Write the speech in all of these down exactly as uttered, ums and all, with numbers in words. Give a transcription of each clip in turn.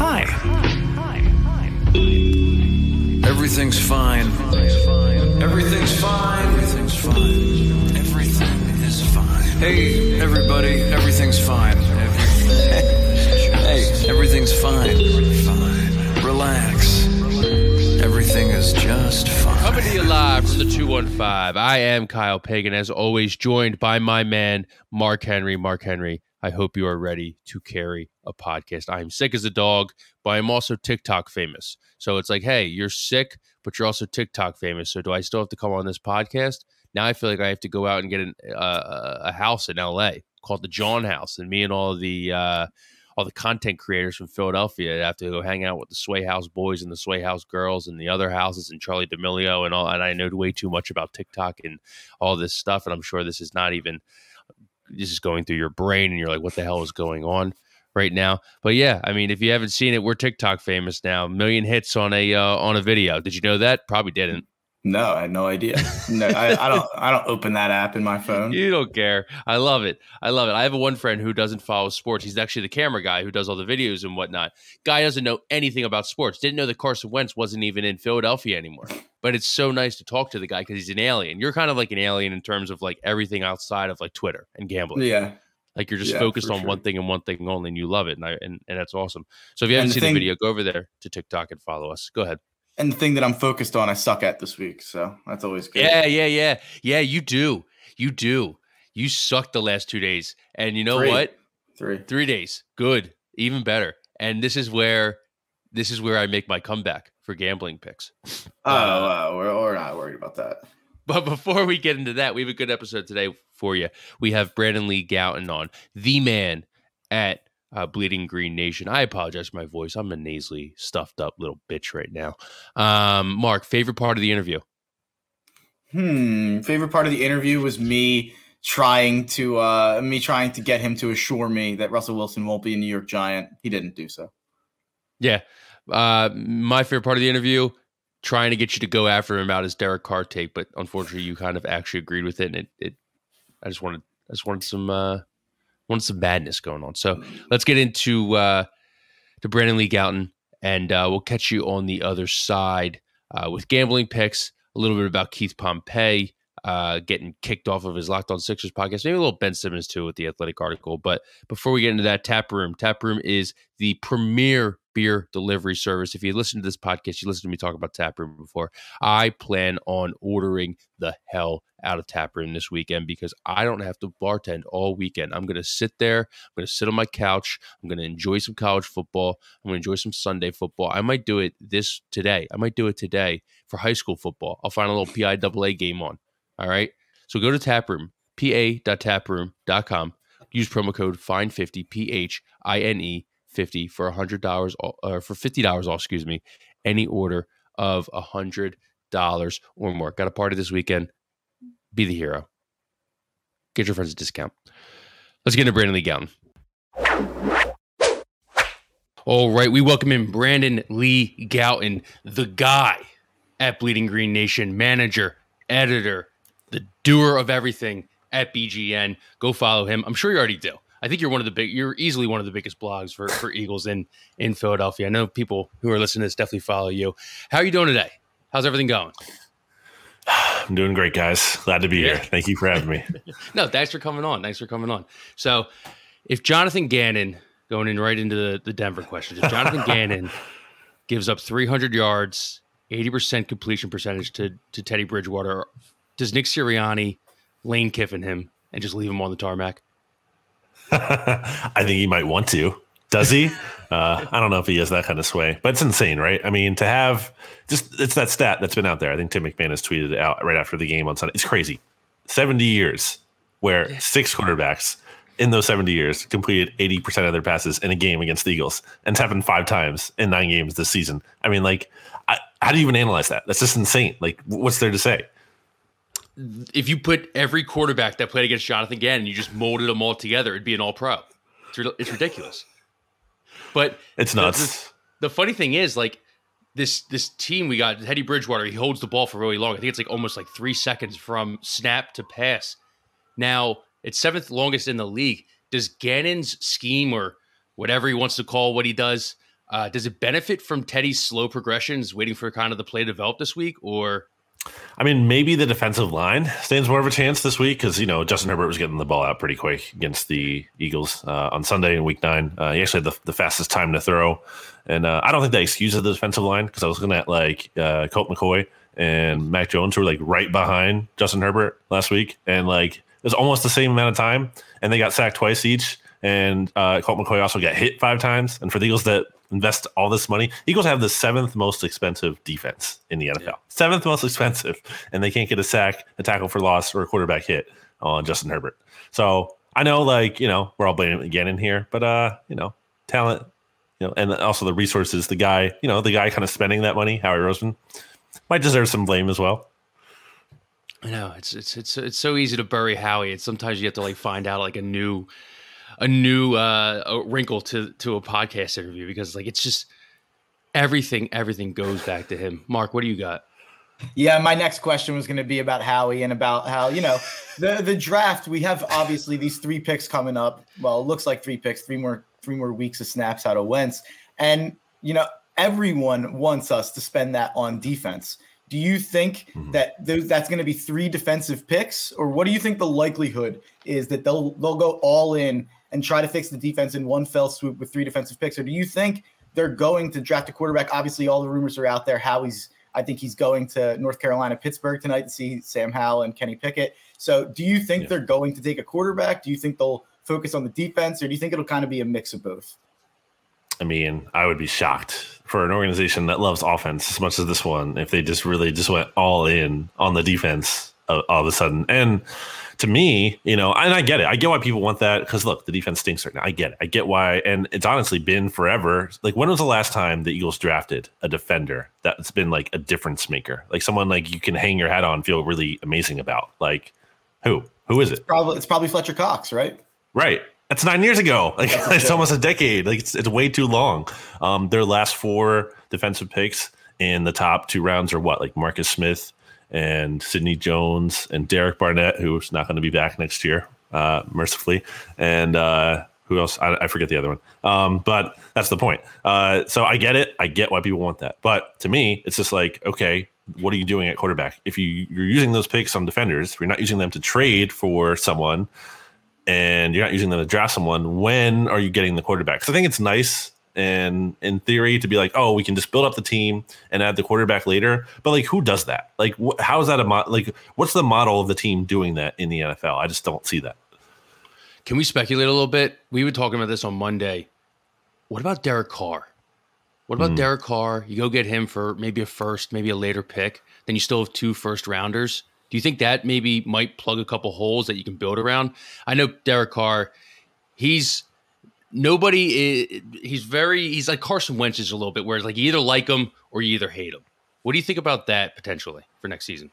Hi. Hi. Hi. Everything's fine. Everything's fine. Everything's fine. Everything is fine. Hey, everybody, everything's fine. Hey, everything's fine. Fine. Relax. Everything is just fine. Coming to you live from the two one five. I am Kyle Pagan, as always, joined by my man, Mark Henry. Mark Henry, I hope you are ready to carry a podcast. I am sick as a dog, but I'm also TikTok famous. So it's like, hey, you're sick, but you're also TikTok famous. So do I still have to come on this podcast? Now I feel like I have to go out and get an, uh, a house in L A called the John House, and me and all the uh, all the content creators from Philadelphia have to go hang out with the Sway House boys and the Sway House girls and the other houses and Charlie D'Amelio and all. And I know way too much about TikTok and all this stuff, and I'm sure this is not even this is going through your brain, and you're like, what the hell is going on right now? But yeah, I mean, if you haven't seen it, we're TikTok famous now. A million hits on a uh, on a video. Did you know that? Probably didn't. No, I had no idea. No, I, I don't. I don't open that app in my phone. You don't care. I love it. I love it. I have a one friend who doesn't follow sports. He's actually the camera guy who does all the videos and whatnot. Guy doesn't know anything about sports. Didn't know that Carson Wentz wasn't even in Philadelphia anymore. But it's so nice to talk to the guy because he's an alien. You're kind of like an alien in terms of like everything outside of like Twitter and gambling. Yeah. Like you're just Yeah, focused on sure. one thing and one thing only, and you love it, and I, and, and that's awesome. So if you haven't And the seen thing- the video, go over there to TikTok and follow us. Go ahead. And the thing that I'm focused on, I suck at this week. So that's always good. Yeah, yeah, yeah. Yeah, you do. You do. You sucked the last two days. And you know Three. what? Three. Three days. Good. Even better. And this is where this is where I make my comeback for gambling picks. Oh, uh, we're, we're not worried about that. But before we get into that, we have a good episode today for you. We have Brandon Lee Gowton on, the man at uh, Bleeding Green Nation. I apologize for my voice. I'm a nasally, stuffed up little bitch right now. Um, Mark, favorite part of the interview? Hmm. Favorite part of the interview was me trying to uh, me trying to get him to assure me that Russell Wilson won't be a New York Giant. He didn't do so. Yeah. Uh, my favorite part of the interview, trying to get you to go after him about his Derek Carr take, but unfortunately you kind of actually agreed with it. And it, it I just wanted, I just wanted some, uh, wanted some badness going on. So let's get into, uh, to Brandon Lee Gowton, and uh, we'll catch you on the other side uh, with gambling picks, a little bit about Keith Pompey, uh, getting kicked off of his Locked On Sixers podcast, maybe a little Ben Simmons too with the Athletic article. But before we get into that, Tap Room. Tap Room is the premier beer delivery service. If you listen to this podcast, you listen to me talk about Tap Room before. I plan on ordering the hell out of Tap Room this weekend because I don't have to bartend all weekend. I'm going to sit there. I'm going to sit on my couch. I'm going to enjoy some college football. I'm going to enjoy some Sunday football. I might do it this today. I might do it today for high school football. I'll find a little P I A A game on. All right. So go to Taproom, P A dot taproom dot com. Use promo code Fine fifty, P H I N E fifty for one hundred dollars or for fifty dollars off, excuse me, any order of one hundred dollars or more. Got a party this weekend. Be the hero. Get your friends a discount. Let's get into Brandon Lee Gowton. All right. We welcome in Brandon Lee Gowton, the guy at Bleeding Green Nation, manager, editor, the doer of everything at B G N. Go follow him. I'm sure you already do. I think you're one of the big, you're easily one of the biggest blogs for, for Eagles in, in Philadelphia. I know people who are listening to this definitely follow you. How are you doing today? How's everything going? I'm doing great, guys. Glad to be Yeah. here. Thank you for having me. No, thanks for coming on. Thanks for coming on. So if Jonathan Gannon, going in right into the, the Denver questions, if Jonathan Gannon gives up three hundred yards, eighty percent completion percentage to, to Teddy Bridgewater, does Nick Sirianni Lane Kiffin him and just leave him on the tarmac? I think he might want to. Does he? Uh, I don't know if he has that kind of sway, but it's insane, right? I mean, to have just, it's that stat that's been out there. I think Tim McMahon has tweeted it out right after the game on Sunday. It's crazy. seventy years where six quarterbacks in those seventy years completed eighty percent of their passes in a game against the Eagles. And it's happened five times in nine games this season. I mean, like, I, how do you even analyze that? That's just insane. Like, what's there to say? If you put every quarterback that played against Jonathan Gannon, you just molded them all together, it'd be an all-pro. It's, rid- it's ridiculous. But It's the- nuts. The, the funny thing is, like, this this team we got, Teddy Bridgewater, he holds the ball for really long. I think it's like almost like three seconds from snap to pass. Now, it's seventh longest in the league. Does Gannon's scheme, or whatever he wants to call what he does, Uh, does it benefit from Teddy's slow progressions, waiting for kind of the play to develop this week, or? I mean, maybe the defensive line stands more of a chance this week because, you know, Justin Herbert was getting the ball out pretty quick against the Eagles uh, on Sunday in week nine. Uh, he actually had the, the fastest time to throw. And uh, I don't think that excuses the defensive line because I was looking at like uh, Colt McCoy and Mac Jones who were like right behind Justin Herbert last week. And like it was almost the same amount of time. And they got sacked twice each. And uh, Colt McCoy also got hit five times. And for the Eagles that invest all this money, Eagles have the seventh most expensive defense in the N F L. Yeah. Seventh most expensive. And they can't get a sack, a tackle for loss, or a quarterback hit on Justin Herbert. So I know, like, you know, we're all blaming Gannon here. But, uh, you know, talent, you know, and also the resources, the guy, you know, the guy kind of spending that money, Howie Roseman, might deserve some blame as well. I know. It's, it's, it's, it's so easy to bury Howie. It's sometimes you have to, like, find out, like, a new – a new uh, a wrinkle to to a podcast interview because like it's just everything everything goes back to him. Mark, what do you got? Yeah, my next question was going to be about Howie and about how, you know, the the draft. We have obviously these three picks coming up. Well, it looks like three picks, three more three more weeks of snaps out of Wentz, and you know everyone wants us to spend that on defense. Do you think mm-hmm. that th- that's going to be three defensive picks, or what do you think the likelihood is that they'll they'll go all in and try to fix the defense in one fell swoop with three defensive picks? Or do you think they're going to draft a quarterback? Obviously, all the rumors are out there. Howie's, I think he's going to North Carolina, Pittsburgh tonight to see Sam Howell and Kenny Pickett. So do you think yeah. they're going to take a quarterback? Do you think they'll focus on the defense, or do you think it'll kind of be a mix of both? I mean, I would be shocked for an organization that loves offense as much as this one if they just really just went all in on the defense uh, all of a sudden. And to me, you know, and I get it. I get why people want that because, look, the defense stinks right now. I get it. I get why. And it's honestly been forever. Like, when was the last time the Eagles drafted a defender that's been like a difference maker? Like someone like you can hang your hat on, feel really amazing about. Like, who? Who is it? It's probably, it's probably Fletcher Cox, right? Right. That's nine years ago. Like it's almost a decade. Like it's, it's way too long. Um, their last four defensive picks in the top two rounds are what? Like Marcus Smith and Sidney Jones and Derek Barnett, who's not going to be back next year, uh, mercifully. And uh, who else? I, I forget the other one. Um, but that's the point. Uh, so I get it. I get why people want that. But to me, it's just like, okay, what are you doing at quarterback? If you, you're using those picks on defenders, if you're not using them to trade for someone and you're not using them to draft someone, when are you getting the quarterback? Because I think it's nice and in theory to be like, oh, we can just build up the team and add the quarterback later. But like, who does that? Like, wh- how is that a mo- like? What's the model of the team doing that in the N F L? I just don't see that. Can we speculate a little bit? We were talking about this on Monday. What about Derek Carr? What about mm. Derek Carr? You go get him for maybe a first, maybe a later pick. Then you still have two first rounders. Do you think that maybe might plug a couple holes that you can build around? I know Derek Carr, he's nobody, he's very, he's like Carson Wentz is a little bit, where it's like you either like him or you either hate him. What do you think about that potentially for next season?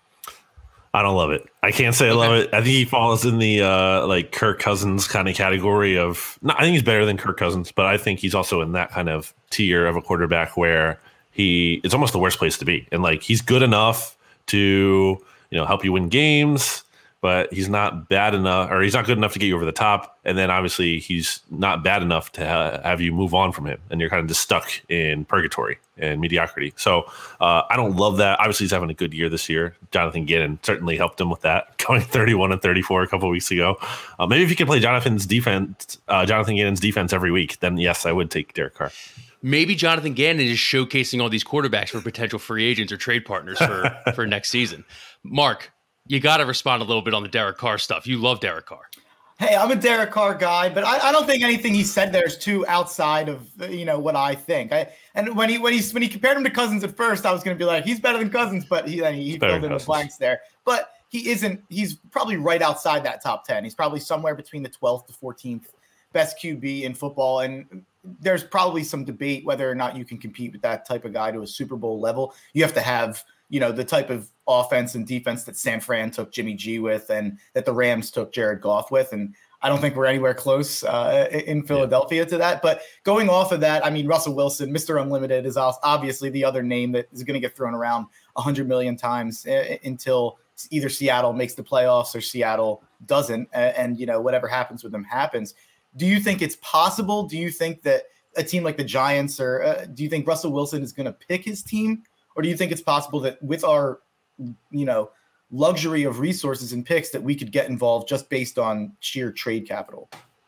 I don't love it. I can't say I love it. I think he falls in the uh, like Kirk Cousins kind of category of, no, I think he's better than Kirk Cousins, but I think he's also in that kind of tier of a quarterback where he, it's almost the worst place to be. And like, he's good enough to, you know, help you win games, but he's not bad enough, or he's not good enough to get you over the top. And then obviously he's not bad enough to ha- have you move on from him. And you're kind of just stuck in purgatory and mediocrity. So uh, I don't love that. Obviously he's having a good year this year. Jonathan Gannon certainly helped him with that, going thirty-one and thirty-four a couple of weeks ago. Uh, maybe if you could play Jonathan's defense, uh, Jonathan Gannon's defense every week, then yes, I would take Derek Carr. Maybe Jonathan Gannon is showcasing all these quarterbacks for potential free agents or trade partners for, for next season. Mark, you got to respond a little bit on the Derek Carr stuff. You love Derek Carr. Hey, I'm a Derek Carr guy, but I, I don't think anything he said there is too outside of, you know, what I think. I and when he when he when he compared him to Cousins at first, I was going to be like, he's better than Cousins, but he he, he filled in the blanks there. But he isn't. He's probably right outside that top ten. He's probably somewhere between the twelfth to fourteenth best Q B in football, and there's probably some debate whether or not you can compete with that type of guy to a Super Bowl level. You have to have, you know, the type of offense and defense that San Fran took Jimmy G with and that the Rams took Jared Goff with. And I don't think we're anywhere close uh, in Philadelphia yeah. to that. But going off of that, I mean, Russell Wilson, Mister Unlimited, is obviously the other name that is going to get thrown around one hundred million times uh, until either Seattle makes the playoffs or Seattle doesn't. And, and, you know, whatever happens with them happens. Do you think it's possible? Do you think that a team like the Giants, or uh, do you think Russell Wilson is going to pick his team, or do you think it's possible that with our, you know, luxury of resources and picks that we could get involved just based on sheer trade capital?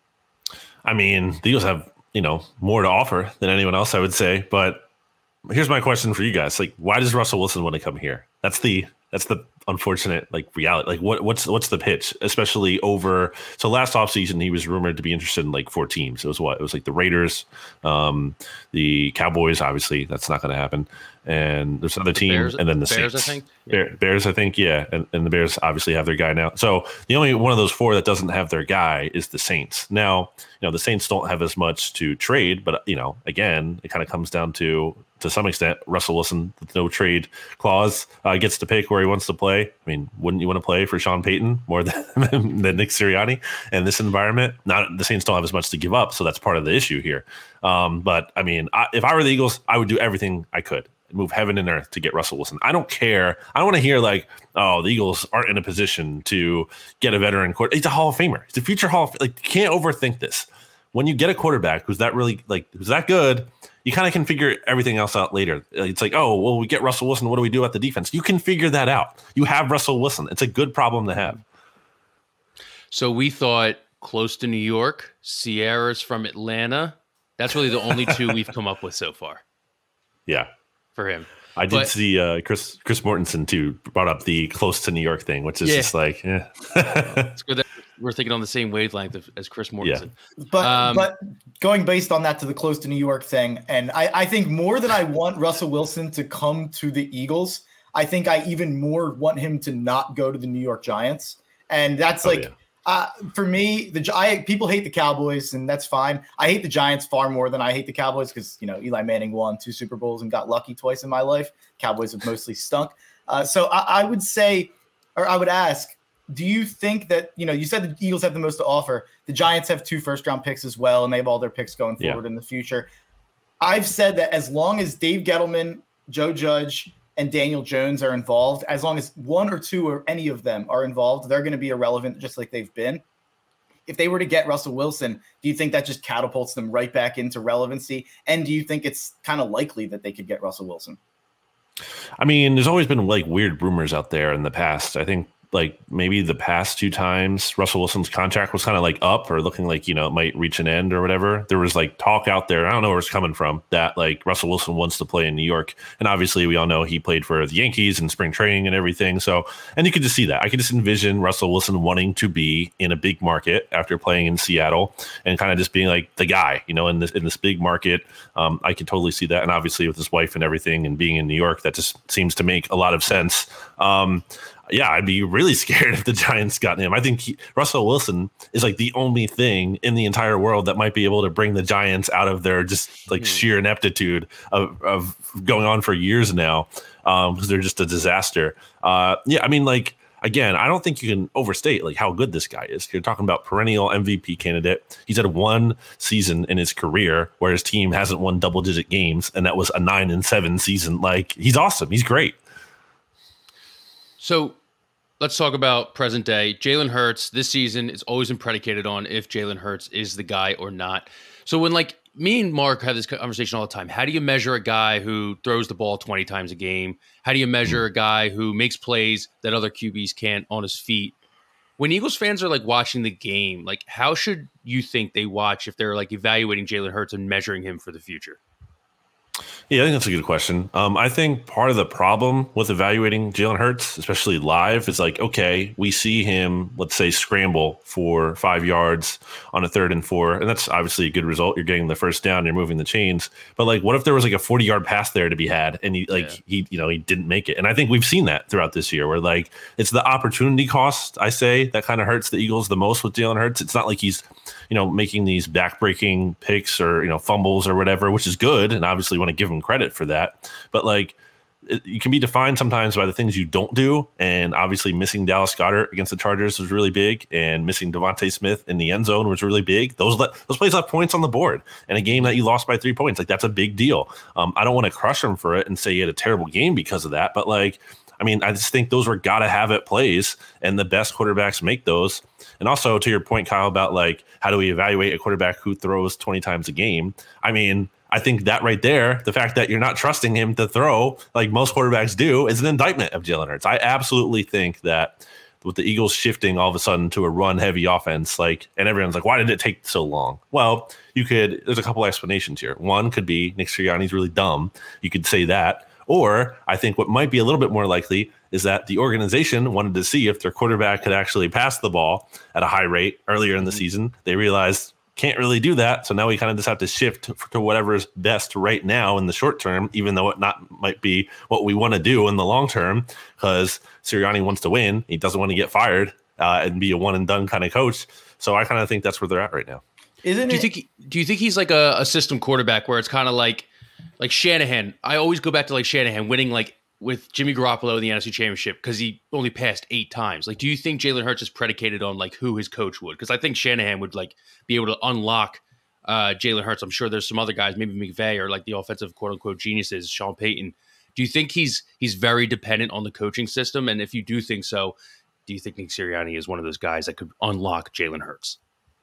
I mean, the Eagles have, you know, more to offer than anyone else, I would say. But here's my question for you guys: like, why does Russell Wilson want to come here? That's the that's the unfortunate like reality. Like, what what's what's the pitch? Especially over so last offseason, he was rumored to be interested in like four teams. It was what it was like the Raiders, um, the Cowboys. Obviously, that's not going to happen. And there's another team, Bears, and then the Bears, Saints. I think. Bear, Bears, I think, yeah, and, and the Bears obviously have their guy now. So the only one of those four that doesn't have their guy is the Saints. Now, you know, the Saints don't have as much to trade, but you know, again, it kind of comes down to, to some extent, Russell Wilson with no trade clause uh, gets to pick where he wants to play. I mean, wouldn't you want to play for Sean Payton more than, than Nick Sirianni in this environment? Not the Saints don't have as much to give up, so that's part of the issue here. Um, but I mean, I, if I were the Eagles, I would do everything I could. Move heaven and earth to get Russell Wilson. I don't care. I don't want to hear like, oh, the Eagles aren't in a position to get a veteran quarterback. He's a Hall of Famer. He's a future Hall of like. You can't overthink this. When you get a quarterback who's that really like who's that good, you kind of can figure everything else out later. It's like, oh, well, we get Russell Wilson. What do we do at the defense? You can figure that out. You have Russell Wilson. It's a good problem to have. So we thought close to New York, Sierra's from Atlanta. That's really the only two we've come up with so far. Yeah. For him. I did but, see uh, Chris Chris Mortensen too brought up the close to New York thing, which is yeah. just like, yeah. It's good that we're thinking on the same wavelength of, as Chris Mortensen. Yeah. But um, but going based on that to the close to New York thing, and I, I think more than I want Russell Wilson to come to the Eagles, I think I even more want him to not go to the New York Giants. And that's oh, like, yeah. Uh, for me, the I, people hate the Cowboys, and that's fine. I hate the Giants far more than I hate the Cowboys because, you know, Eli Manning won two Super Bowls and got lucky twice in my life. Cowboys have mostly stunk. Uh, so I, I would say, or I would ask, do you think that, you know, you said the Eagles have the most to offer. The Giants have two first-round picks as well, and they have all their picks going forward yeah. in the future. I've said that as long as Dave Gettleman, Joe Judge, and Daniel Jones are involved, as long as one or two or any of them are involved, they're going to be irrelevant just like they've been. If they were to get Russell Wilson, do you think that just catapults them right back into relevancy? And do you think it's kind of likely that they could get Russell Wilson? I mean, there's always been like weird rumors out there in the past. I think like maybe the past two times Russell Wilson's contract was kind of like up or looking like, you know, it might reach an end or whatever. There was like talk out there. I don't know where it's coming from that like Russell Wilson wants to play in New York. And obviously we all know he played for the Yankees and spring training and everything. So, and you could just see that. I could just envision Russell Wilson wanting to be in a big market after playing in Seattle and kind of just being like the guy, you know, in this, in this big market. Um, I can totally see that. And obviously with his wife and everything and being in New York, that just seems to make a lot of sense. Um, Yeah, I'd be really scared if the Giants got him. I think he, Russell Wilson is like the only thing in the entire world that might be able to bring the Giants out of their just like sheer ineptitude of, of going on for years now um, because they're just a disaster. Uh, yeah, I mean, like, again, I don't think you can overstate like how good this guy is. You're talking about perennial M V P candidate. He's had one season in his career where his team hasn't won double digit games, and that was a nine and seven season. Like, he's awesome. He's great. So let's talk about present day. Jalen Hurts this season is always been predicated on if Jalen Hurts is the guy or not. So when like me and Mark have this conversation all the time, how do you measure a guy who throws the ball twenty times a game? How do you measure a guy who makes plays that other Q Bs can't on his feet? When Eagles fans are like watching the game, like how should you think they watch if they're like evaluating Jalen Hurts and measuring him for the future? Yeah, I think that's a good question. Um, I think part of the problem with evaluating Jalen Hurts, especially live, is like, okay, we see him, let's say, scramble for five yards on a third and four, and that's obviously a good result. You're getting the first down, you're moving the chains. But like, what if there was like a forty-yard pass there to be had, and he like yeah. he you know he didn't make it? And I think we've seen that throughout this year, where like it's the opportunity cost, I say, that kind of hurts the Eagles the most with Jalen Hurts. It's not like he's you know making these backbreaking picks or you know fumbles or whatever, which is good, and obviously want to give him credit for that. But like it, you can be defined sometimes by the things you don't do, and obviously missing Dallas Goedert against the Chargers was really big, and missing Devontae Smith in the end zone was really big. Those le- those plays left points on the board, and a game that you lost by three points, like that's a big deal. Um, I don't want to crush him for it and say he had a terrible game because of that, but like I mean, I just think those were gotta have it plays, and the best quarterbacks make those. And also to your point, Kyle, about like how do we evaluate a quarterback who throws twenty times a game? I mean, I think that right there, the fact that you're not trusting him to throw like most quarterbacks do, is an indictment of Jalen Hurts. I absolutely think that with the Eagles shifting all of a sudden to a run heavy offense, like, and everyone's like, why did it take so long? Well, you could, there's a couple explanations here. One could be Nick Sirianni's really dumb. You could say that. Or I think what might be a little bit more likely is that the organization wanted to see if their quarterback could actually pass the ball at a high rate earlier in the season. They realized can't really do that. So now we kind of just have to shift to whatever is best right now in the short term, even though it not might be what we want to do in the long term, because Sirianni wants to win. He doesn't want to get fired uh, and be a one and done kind of coach. So I kind of think that's where they're at right now. Isn't do you it? think? Do you think he's like a, a system quarterback where it's kind of like like Shanahan? I always go back to like Shanahan winning like with Jimmy Garoppolo in the N F C Championship because he only passed eight times. Like, do you think Jalen Hurts is predicated on like who his coach would? Because I think Shanahan would like be able to unlock uh, Jalen Hurts. I'm sure there's some other guys, maybe McVay or like the offensive quote unquote geniuses, Sean Payton. Do you think he's he's very dependent on the coaching system? And if you do think so, do you think Nick Sirianni is one of those guys that could unlock Jalen Hurts?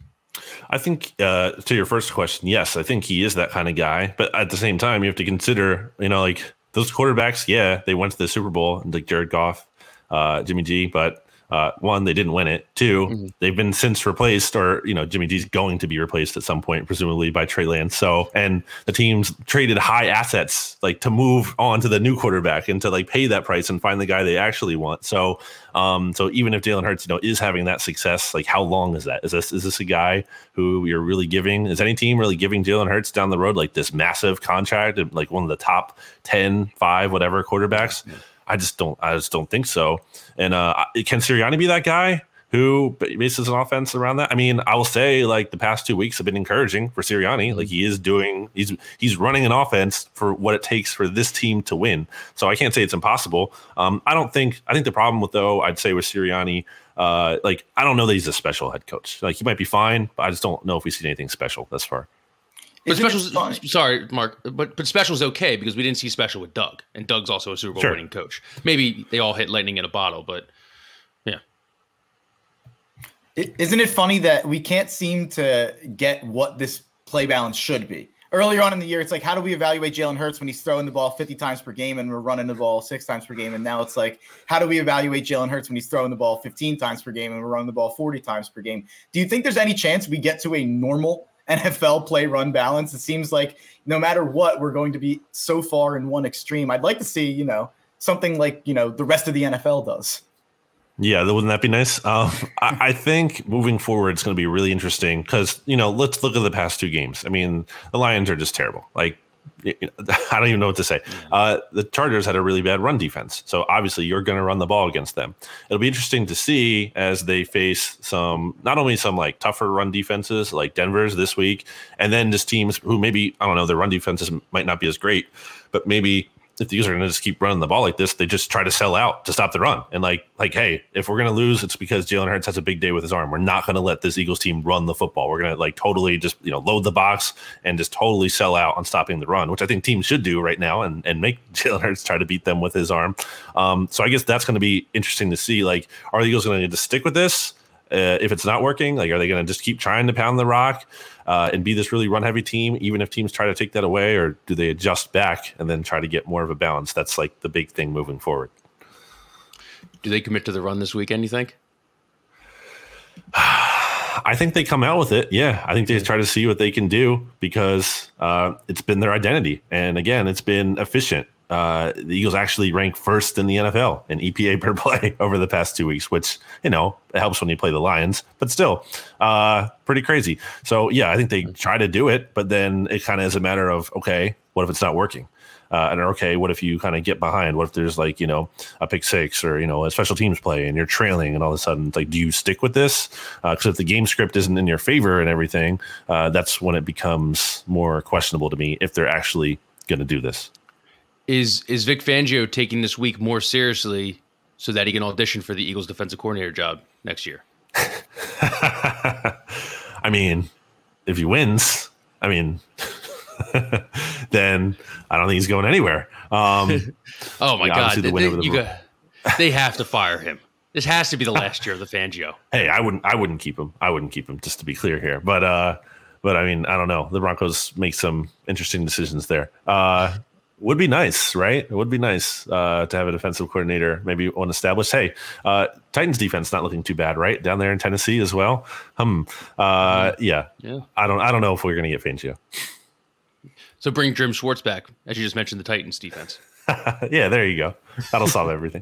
I think uh, to your first question, yes, I think he is that kind of guy. But at the same time, you have to consider, you know, like those quarterbacks, yeah, they went to the Super Bowl, like Jared Goff, uh, Jimmy G, but uh, one, they didn't win it. Two, mm-hmm. they've been since replaced, or, you know, Jimmy G's going to be replaced at some point, presumably by Trey Lance. So, and the teams traded high assets like to move on to the new quarterback and to like pay that price and find the guy they actually want. So, um, so even if Jalen Hurts, you know, is having that success, like how long is that? Is this is this a guy who you're really giving? Is any team really giving Jalen Hurts down the road like this massive contract, like one of the top ten, five, whatever quarterbacks? Yeah. I just don't. I just don't think so. And uh, can Sirianni be that guy who bases an offense around that? I mean, I will say like the past two weeks have been encouraging for Sirianni. Like he is doing. He's he's running an offense for what it takes for this team to win. So I can't say it's impossible. Um, I don't think. I think the problem with though, I'd say with Sirianni, uh, like I don't know that he's a special head coach. Like he might be fine, but I just don't know if we see anything special thus far. But special's sorry, Mark, but but special's okay because we didn't see special with Doug, and Doug's also a Super Bowl sure. winning coach. Maybe they all hit lightning in a bottle, but yeah. It, isn't it funny that we can't seem to get what this play balance should be? Earlier on in the year, it's like, how do we evaluate Jalen Hurts when he's throwing the ball fifty times per game and we're running the ball six times per game? And now it's like, how do we evaluate Jalen Hurts when he's throwing the ball fifteen times per game and we're running the ball forty times per game? Do you think there's any chance we get to a normal N F L play run balance? It seems like no matter what, we're going to be so far in one extreme. I'd like to see, you know, something like, you know, the rest of the N F L does. Yeah, wouldn't that be nice? Um, I, I think moving forward, it's going to be really interesting because, you know, let's look at the past two games. I mean, the Lions are just terrible. Like, I don't even know what to say. Uh, the Chargers had a really bad run defense. So obviously you're going to run the ball against them. It'll be interesting to see as they face some, not only some like tougher run defenses like Denver's this week, and then just teams who maybe, I don't know, their run defenses might not be as great, but maybe if the Eagles are going to just keep running the ball like this, they just try to sell out to stop the run. And like, like, hey, if we're going to lose, it's because Jalen Hurts has a big day with his arm. We're not going to let this Eagles team run the football. We're going to like totally just, you know, load the box and just totally sell out on stopping the run, which I think teams should do right now and, and make Jalen Hurts try to beat them with his arm. Um, so I guess that's going to be interesting to see. Like, are the Eagles going to need to stick with this? Uh, if it's not working, like, are they going to just keep trying to pound the rock uh, and be this really run heavy team, even if teams try to take that away, or do they adjust back and then try to get more of a balance? That's like the big thing moving forward. Do they commit to the run this weekend, you think? I think they come out with it. Yeah. I think they try to see what they can do because uh, it's been their identity. And again, it's been efficient. Uh, the Eagles actually rank first in the N F L in E P A per play over the past two weeks, which, you know, it helps when you play the Lions, but still uh, pretty crazy. So, yeah, I think they try to do it, but then it kind of is a matter of, okay, what if it's not working? Uh, and okay, what if you kind of get behind? What if there's like, you know, a pick six or, you know, a special teams play and you're trailing and all of a sudden it's like, do you stick with this? Because uh, if the game script isn't in your favor and everything, uh, that's when it becomes more questionable to me if they're actually going to do this. Is is Vic Fangio taking this week more seriously so that he can audition for the Eagles defensive coordinator job next year? I mean, if he wins, I mean, then I don't think he's going anywhere. Um, oh my God! The They, winner they, of the you got They have to fire him. This has to be the last year of the Fangio. Hey, I wouldn't I wouldn't keep him. I wouldn't keep him, just to be clear here. But uh, but I mean, I don't know. The Broncos make some interesting decisions there. Uh, would be nice, right? It would be nice uh, to have a defensive coordinator, maybe one established. Hey, uh, Titans defense not looking too bad, right? Down there in Tennessee as well. Hmm. Uh, yeah. Yeah. I don't I don't know if we're gonna get Fangio. So bring Jim Schwartz back, as you just mentioned, the Titans defense. Yeah, there you go. That'll solve everything.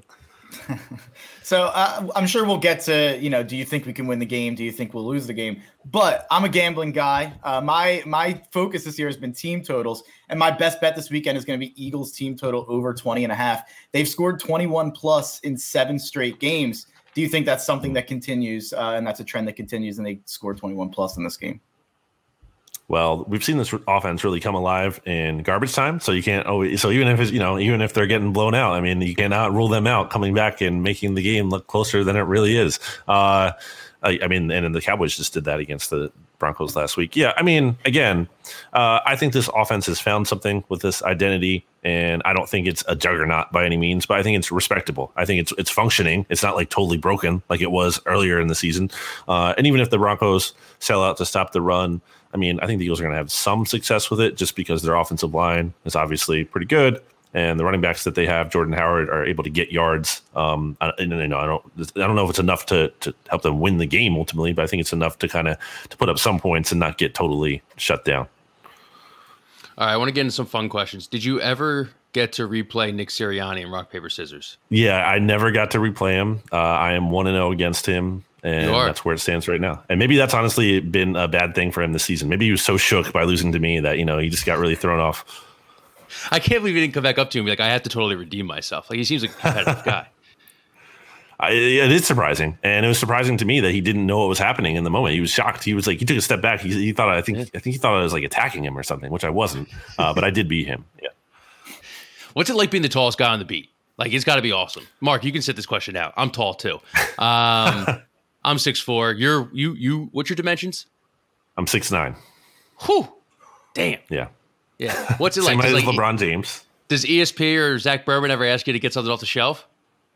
So uh, I'm sure we'll get to, you know, do you think we can win the game? Do you think we'll lose the game? But I'm a gambling guy. Uh, my my focus this year has been team totals. And my best bet this weekend is going to be Eagles team total over twenty and a half. They've scored twenty-one plus in seven straight games. Do you think that's something that continues uh, and that's a trend that continues and they score twenty-one plus in this game? Well, we've seen this offense really come alive in garbage time. So you can't always, so even if it's, you know, even if they're getting blown out, I mean, you cannot rule them out coming back and making the game look closer than it really is. Uh, I, I mean, and then the Cowboys just did that against the Broncos last week. Yeah. I mean, again, uh, I think this offense has found something with this identity, and I don't think it's a juggernaut by any means, but I think it's respectable. I think it's, it's functioning. It's not like totally broken like it was earlier in the season. Uh, and even if the Broncos sell out to stop the run, I mean, I think the Eagles are going to have some success with it just because their offensive line is obviously pretty good, and the running backs that they have, Jordan Howard, are able to get yards. Um, and, you know, I don't, I don't know if it's enough to to help them win the game ultimately, but I think it's enough to kind of to put up some points and not get totally shut down. All right, I want to get into some fun questions. Did you ever get to replay Nick Sirianni in Rock Paper Scissors? Yeah, I never got to replay him. Uh, I am one and zero against him. And that's where it stands right now. And maybe that's honestly been a bad thing for him this season. Maybe he was so shook by losing to me that, you know, he just got really thrown off. I can't believe he didn't come back up to him and be like, I have to totally redeem myself. Like, he seems like a competitive guy. I, it is surprising. And it was surprising to me that he didn't know what was happening in the moment. He was shocked. He was like, he took a step back. He, he thought, I think, I think he thought I was like attacking him or something, which I wasn't. Uh, but I did beat him. Yeah. What's it like being the tallest guy on the beat? Like, it's got to be awesome. Mark, you can sit this question out. I'm tall too. Um, I'm six four. You're you you. What's your dimensions? I'm six nine. Whew. Damn. Yeah. Yeah. What's it Same like? as Does, like LeBron James. Does E S P or Zach Berman ever ask you to get something off the shelf?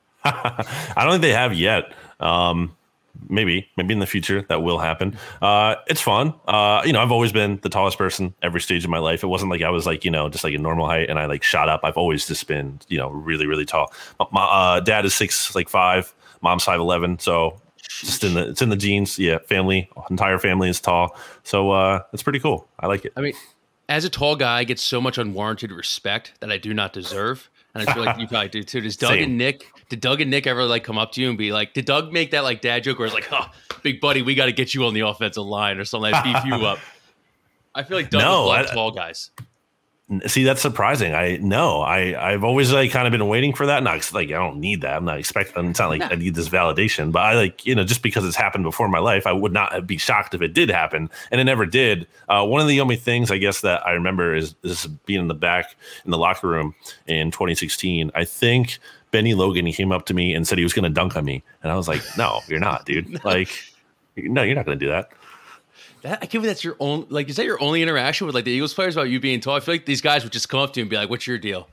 I don't think they have yet. Um, maybe, maybe in the future that will happen. Uh, it's fun. Uh, you know, I've always been the tallest person every stage of my life. It wasn't like I was like, you know, just like a normal height and I like shot up. I've always just been, you know, really, really tall. My uh, dad is six, like five. Mom's five eleven. So just in the it's in the genes. Yeah, family, entire family is tall. So uh, it's pretty cool. I like it. I mean, as a tall guy, I get so much unwarranted respect that I do not deserve. And I feel like you probably do too. Does Doug Same. and Nick, did Doug and Nick ever like come up to you and be like, did Doug make that like dad joke where it's like, oh, big buddy, we got to get you on the offensive line or something like beef you up? I feel like Doug No, loves I- tall guys. See, that's surprising. I no, I I've always like kind of been waiting for that. Not like I don't need that. I'm not expecting. It's not like No. I need this validation. But I like you know just because it's happened before in my life, I would not be shocked if it did happen, and it never did. Uh, one of the only things I guess that I remember is is being in the back in the locker room in twenty sixteen. I think Benny Logan he came up to me and said he was going to dunk on me, and I was like, no, you're not, dude. No. Like, no, you're not going to do that. That, I can't believe that's your own. Like, is that your only interaction with like the Eagles players about you being tall? I feel like these guys would just come up to you and be like, "What's your deal?"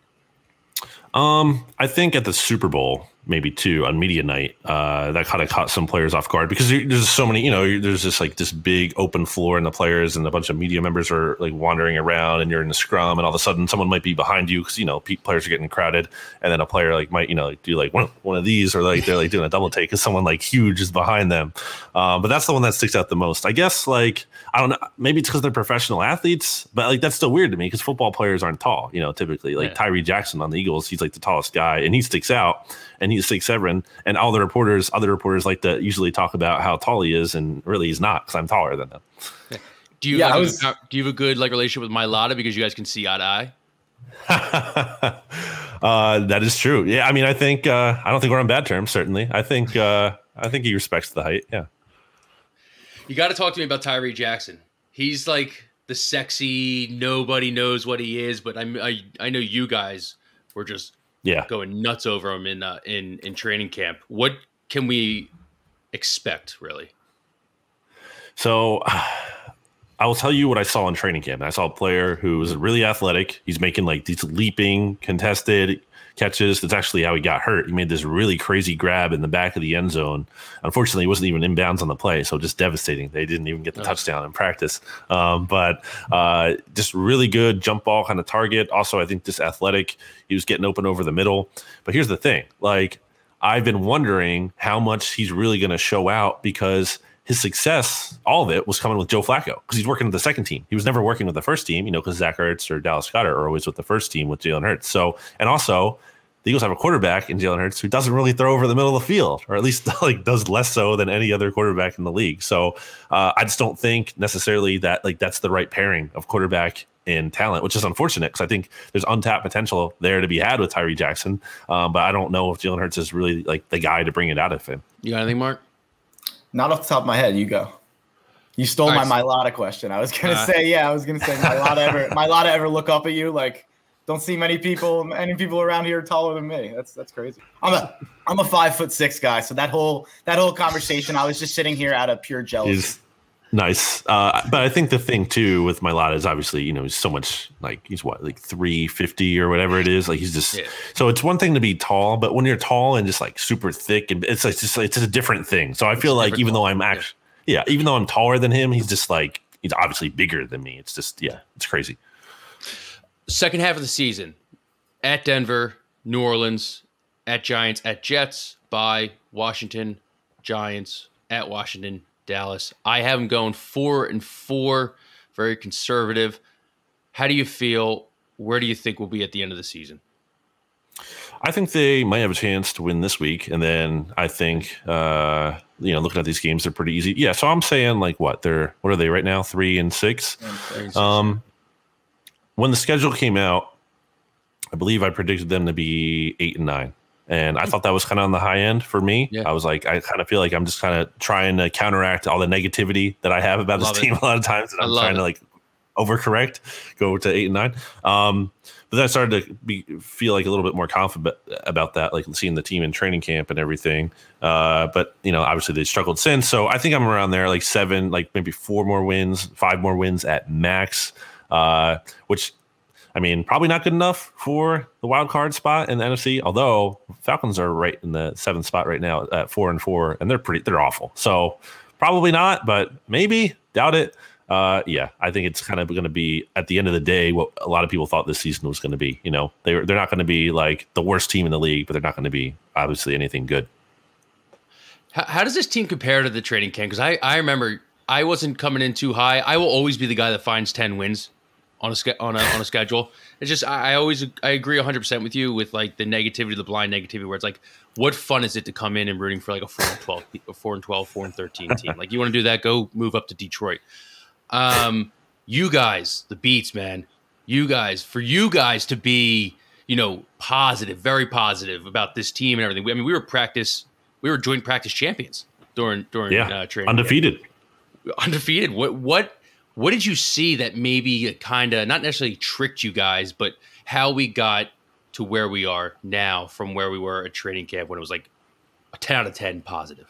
Um, I think at the Super Bowl, maybe too, on media night, uh, that kind of caught some players off guard because there- there's so many, you know, there's just like this big open floor and the players and a bunch of media members are like wandering around and you're in the scrum and all of a sudden someone might be behind you because, you know, pe- players are getting crowded and then a player like might, you know, like, do like one, one of these or like they're like doing a double take because someone like huge is behind them. Um, but that's the one that sticks out the most. I guess like, I don't know, maybe it's because they're professional athletes, but like that's still weird to me because football players aren't tall, you know, typically like Yeah. Tyree Jackson on the Eagles, he's like the tallest guy and he sticks out and he's six seven and all the reporters, other reporters like to usually talk about how tall he is and really he's not because I'm taller than him. Do you Yeah, have I a- was- do you have a good like relationship with my Lotta because you guys can see eye to eye? uh, that is true. Yeah, I mean, I think uh, I don't think we're on bad terms. Certainly, I think uh, I think he respects the height. Yeah. You got to talk to me about Tyree Jackson. He's like the sexy, nobody knows what he is, but I'm, I I know you guys were just Yeah. going nuts over him in uh, in in training camp. What can we expect, really? So I will tell you what I saw in training camp. I saw a player who was really athletic. He's making like these leaping, contested catches. That's actually how he got hurt. He made this really crazy grab in the back of the end zone. Unfortunately, he wasn't even inbounds on the play, so just devastating. They didn't even get the nice. touchdown in practice. Um, but uh, just really good jump ball kind of target. Also, I think just athletic. He was getting open over the middle. But here's the thing. Like, I've been wondering how much he's really going to show out, because his success, all of it, was coming with Joe Flacco, because he's working with the second team. He was never working with the first team, you know, because Zach Ertz or Dallas Goedert are always with the first team with Jalen Hurts. So, and also, the Eagles have a quarterback in Jalen Hurts who doesn't really throw over the middle of the field, or at least like does less so than any other quarterback in the league. So, uh, I just don't think necessarily that like that's the right pairing of quarterback and talent, which is unfortunate, because I think there's untapped potential there to be had with Tyree Jackson. Um, but I don't know if Jalen Hurts is really like the guy to bring it out of him. You got anything, Mark? Not off the top of my head. You go. You stole my Mailata question. I was gonna uh, say, yeah, I was gonna say Mailata ever Mailata ever look up at you? Like, don't see many people, many people around here taller than me. That's that's crazy. I'm a I'm a five foot six guy, so that whole that whole conversation, I was just sitting here out of pure jealousy. He's nice, uh, but I think the thing too with Mailata is obviously, you know, he's so much like he's what like three fifty or whatever it is. Like he's just yeah. So it's one thing to be tall, but when you're tall and just like super thick, and it's like just it's just a different thing. So I it's feel like even tall. though I'm actually yeah. yeah, even though I'm taller than him, he's just like he's obviously bigger than me. It's just yeah, it's crazy. Second half of the season, at Denver, New Orleans, at Giants, at Jets, by Washington, Giants, at Washington, Dallas. I have them going four and four, very conservative. How do you feel? Where do you think we'll be at the end of the season? I think they might have a chance to win this week, and then I think uh, you know, looking at these games, they're pretty easy. Yeah, so I'm saying like what they're what are they right now? Three and six. And three and six. Um, when the schedule came out, I believe I predicted them to be eight and nine. And I thought that was kind of on the high end for me. Yeah. I was like, I kind of feel like I'm just kind of trying to counteract all the negativity that I have about this team it. a lot of times. And I'm trying it. to like overcorrect, go to eight and nine. Um, but then I started to be, feel like a little bit more confident about that, like seeing the team in training camp and everything. Uh, but, you know, obviously they struggled since. So I think I'm around there, like seven, like maybe four more wins, five more wins at max, uh, which – I mean, probably not good enough for the wild card spot in the N F C. Although Falcons are right in the seventh spot right now at four and four, and they're pretty, they're awful. So probably not, but maybe. Doubt it. Uh, yeah, I think it's kind of going to be at the end of the day what a lot of people thought this season was going to be. You know, they they're not going to be like the worst team in the league, but they're not going to be obviously anything good. How, how does this team compare to the training camp? Because I I remember I wasn't coming in too high. I will always be the guy that finds ten wins on a on a on a schedule. It's just I, I always I agree one hundred percent with you with like the negativity, the blind negativity, where it's like, what fun is it to come in and rooting for like a four and twelve, a four and twelve, four and thirteen team? Like, you want to do that? Go move up to Detroit. Um, you guys, the Beats, man. You guys, for you guys to be, you know, positive, very positive about this team and everything. I mean, we were practice, we were joint practice champions during during yeah, uh, training. Undefeated, camp. undefeated. What what? What did you see that maybe kind of not necessarily tricked you guys, but how we got to where we are now from where we were at training camp when it was like a ten out of ten positive?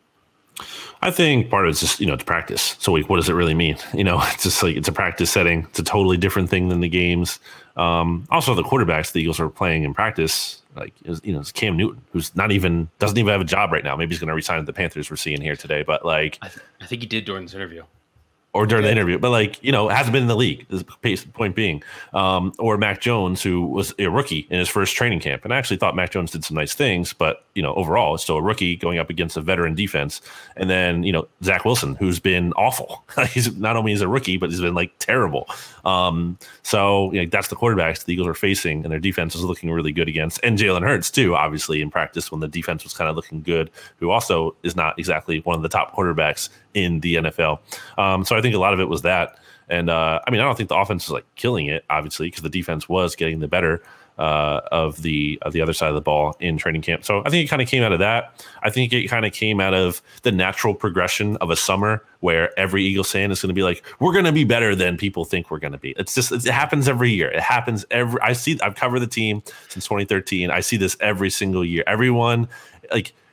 I think part of it's just, you know, it's practice. So like, what does it really mean? You know, it's just like, it's a practice setting. It's a totally different thing than the games. Um, also the quarterbacks the Eagles are playing in practice, like, is, you know, it's Cam Newton, who's not even, doesn't even have a job right now. Maybe he's going to resign with the Panthers we're seeing here today, but like, I, th- I think he did during this interview. Or during the interview, but like, you know, hasn't been in the league, is the point being. Um, or Mac Jones, who was a rookie in his first training camp. And I actually thought Mac Jones did some nice things, but, you know, overall, it's still a rookie going up against a veteran defense. And then, you know, Zach Wilson, who's been awful. He's not only is a rookie, but he's been like terrible. Um, so, you know, that's the quarterbacks the Eagles are facing, and their defense is looking really good against. And Jalen Hurts, too, obviously, in practice when the defense was kind of looking good, who also is not exactly one of the top quarterbacks in the N F L. Um, so I think a lot of it was that. And uh, I mean, I don't think the offense was like killing it, obviously, because the defense was getting the better uh, of the of the other side of the ball in training camp. So I think it kind of came out of that. I think it kind of came out of the natural progression of a summer where every Eagles fan is going to be like, we're going to be better than people think we're going to be. It's just, it happens every year. It happens every, I see, I've covered the team since twenty thirteen. I see this every single year. Everyone, like,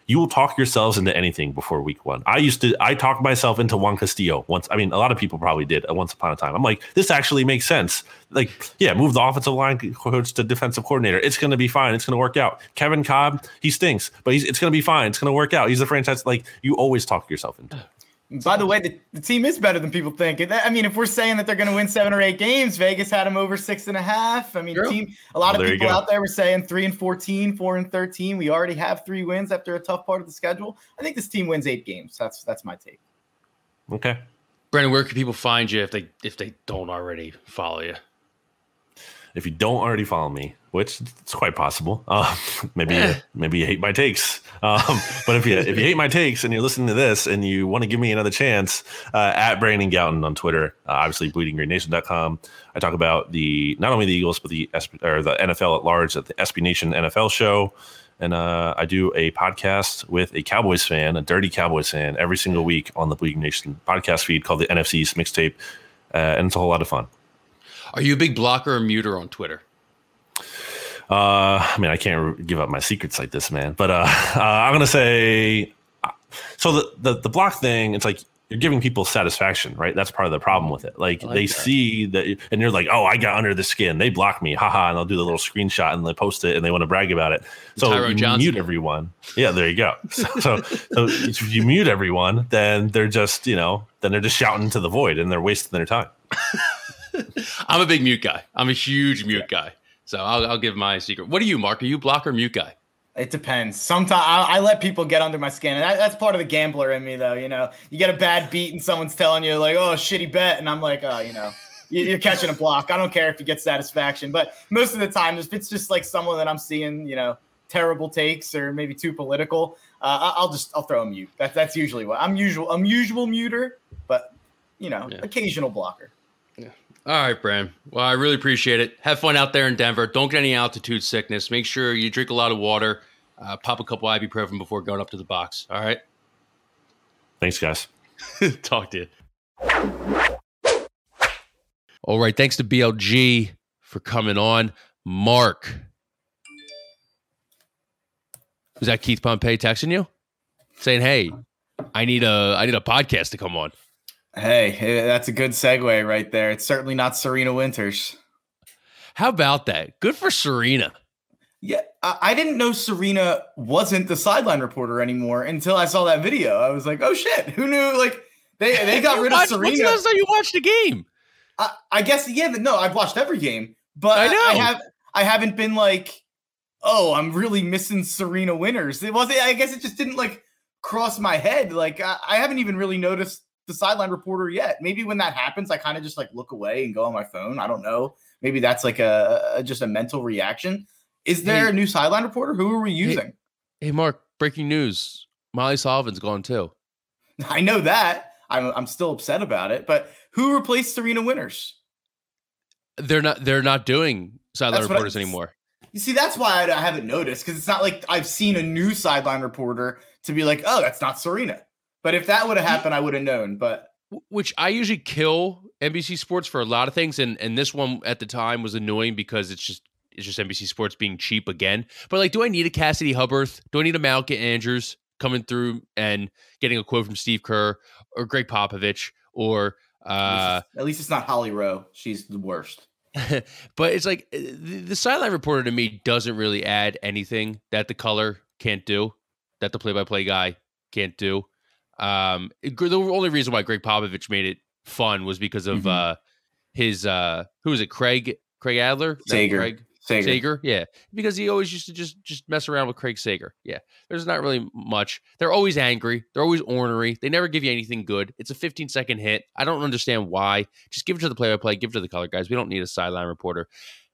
you will talk yourselves into anything before week one. I used to, I talked myself into Juan Castillo once. I mean, a lot of people probably did at once upon a time. I'm like, this actually makes sense. Like, yeah, move the offensive line coach to defensive coordinator. It's going to be fine. It's going to work out. Kevin Cobb, he stinks, but he's, it's going to be fine. It's going to work out. He's the franchise. Like, you always talk yourself into it. By the way, the, the team is better than people think. I mean, if we're saying that they're going to win seven or eight games, Vegas had them over six and a half. I mean, Sure. team. A lot Well, of there you people go. out there were saying three and fourteen, four and thirteen. We already have three wins after a tough part of the schedule. I think this team wins eight games. That's that's my take. Okay. Brandon, where can people find you if they if they don't already follow you? If you don't already follow me, which it's quite possible, uh, maybe Eh. you, maybe you hate my takes. Um, but if you if you hate my takes and you're listening to this and you want to give me another chance, uh, at Brandon Gouton on Twitter, uh, obviously bleeding green nation dot com. I talk about the not only the Eagles but the S B, or the N F L at large at the S B Nation N F L show, and uh, I do a podcast with a Cowboys fan, a dirty Cowboys fan, every single week on the Bleeding Nation podcast feed called the N F C East Mixtape, uh, and it's a whole lot of fun. Are you a big blocker or muter on Twitter? Uh, I mean, I can't give up my secrets like this, man. But uh, uh, I'm gonna say, so the, the the block thing, it's like you're giving people satisfaction, right? That's part of the problem with it. Like, like they that. see that, and you're like, oh, I got under the skin. They blocked me, haha, and they'll do the little screenshot and they post it and they want to brag about it. So Tyrone you Johnson. mute everyone. Yeah, there you go. So, so, so if you mute everyone, then they're just, you know, then they're just shouting to the void and they're wasting their time. I'm a big mute guy. I'm a huge mute guy. So I'll, I'll give my secret. What are you, Mark? Are you block or mute guy? It depends. Sometimes I, I let people get under my skin, and that, that's part of the gambler in me, though. You know, you get a bad beat, and someone's telling you like, "Oh, shitty bet," and I'm like, "Oh, you know, you- you're catching a block. I don't care if you get satisfaction." But most of the time, if it's just like someone that I'm seeing, you know, terrible takes or maybe too political, uh, I- I'll just I'll throw a mute. That's that's usually what I'm usual. I'm usual muter, but you know, Yeah. occasional blocker. All right, Bram. Well, I really appreciate it. Have fun out there in Denver. Don't get any altitude sickness. Make sure you drink a lot of water. Uh, pop a couple ibuprofen before going up to the box. All right? Thanks, guys. Talk to you. All right. Thanks to B L G for coming on. Mark. Was that Keith Pompey texting you? Saying, hey, I need a I need a podcast to come on. Hey, that's a good segue right there. It's certainly not Serena Winters. How about that? Good for Serena. Yeah, I, I didn't know Serena wasn't the sideline reporter anymore until I saw that video. I was like, oh shit, who knew? Like they, they got You rid watched- of When's Serena. the last time you watched the game? I, I guess yeah, but no, I've watched every game, but I I, know. I have I haven't been like, oh, I'm really missing Serena Winters. It wasn't. I guess it just didn't like cross my head. Like I, I haven't even really noticed the sideline reporter yet. Maybe when that happens, I kind of just like look away and go on my phone. I don't know. Maybe that's like a, a just a mental reaction. Is there Hey. a new sideline reporter? Who are we using? Hey, Mark, breaking news. Molly Sullivan's gone too. I know that. I'm I'm still upset about it. But who replaced Serena Winters? They're not they're not doing sideline That's what I- reporters anymore. You see, that's why I, I haven't noticed, because it's not like I've seen a new sideline reporter to be like, oh, that's not Serena. But if that would have happened, I would have known. But Which I usually kill N B C Sports for a lot of things, and and this one at the time was annoying because it's just it's just N B C Sports being cheap again. But like, do I need a Cassidy Hubbarth? Do I need a Malika Andrews coming through and getting a quote from Steve Kerr or Greg Popovich or uh at least it's not Holly Rowe. She's the worst. but it's like the, the sideline reporter to me doesn't really add anything that the color can't do, that the play-by-play guy can't do. Um, it- the only reason why Greg Popovich made it fun was because of Mhm. uh his uh who is it? Craig Craig Adler? Is that Sager. Craig Sager. Sager, yeah, because he always used to just just mess around with Craig Sager. Yeah, there's not really much. They're always angry. They're always ornery. They never give you anything good. It's a fifteen second hit. I don't understand why. Just give it to the play-by-play. Give it to the color guys. We don't need a sideline reporter.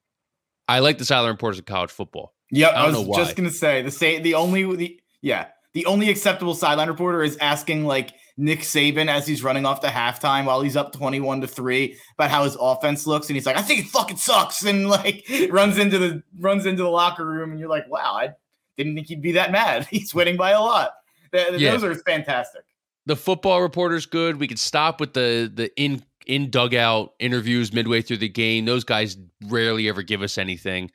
I like the sideline reporters in college football. Yep, I I, don't was know why. just gonna say the same. The only the yeah, the only acceptable sideline reporter is asking like Nick Saban as he's running off to halftime while he's up twenty-one to three about how his offense looks, and he's like, "I think it fucking sucks," and like runs into the runs into the locker room, and you're like, "Wow, I didn't think he'd be that mad. He's winning by a lot." Th- Yeah. Those are fantastic. The football reporter's good. We could stop with the the in in dugout interviews midway through the game. Those guys rarely ever give us anything.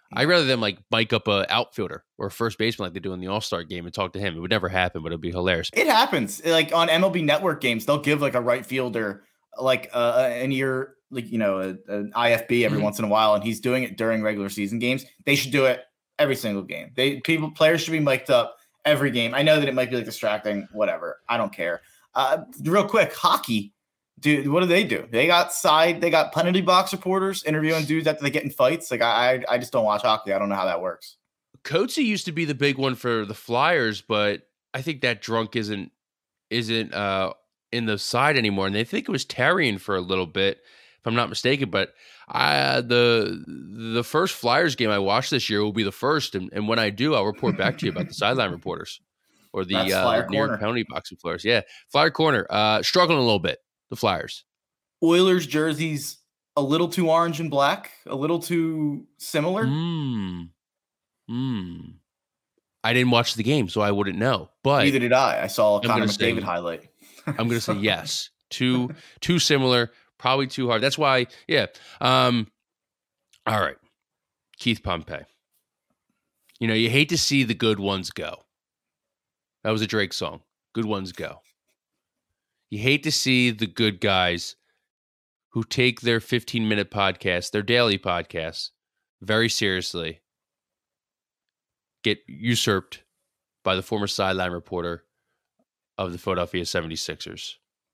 I'd rather them like mic up a outfielder or a first baseman like they do in the All-Star game and talk to him. It would never happen, but it'd be hilarious. It happens. Like on M L B Network games, they'll give like a right fielder like uh, an ear, like, you know, an I F B every mm-hmm. once in a while, and he's doing it during regular season games. They should do it every single game. They people players should be mic'd up every game. I know that it might be like distracting, whatever. I don't care. Uh, real quick, hockey. Dude, what do they do? They got side, they got penalty box reporters interviewing dudes after they get in fights. Like I, I just don't watch hockey. I don't know how that works. Coatsy used to be the big one for the Flyers, but I think that drunk isn't isn't uh, in the side anymore. And they think it was Tarian for a little bit, if I'm not mistaken. But I, the the first Flyers game I watched this year will be the first, and, and when I do, I'll report back to you about the sideline reporters or the uh, near penalty box reporters. Yeah, Flyer Corner, uh, struggling a little bit. The Flyers. Oilers jerseys a little too orange and black, a little too similar. Mm. Mm. I didn't watch the game, so I wouldn't know. But neither did I. I saw a Connor McDavid say, highlight. I'm going to say yes. Too too similar, probably too hard. That's why, yeah. Um, all right. Keith Pompey. You know, you hate to see the good ones go. That was a Drake song. Good ones go. You hate to see the good guys who take their fifteen-minute podcast, their daily podcasts, very seriously, get usurped by the former sideline reporter of the Philadelphia seventy-sixers.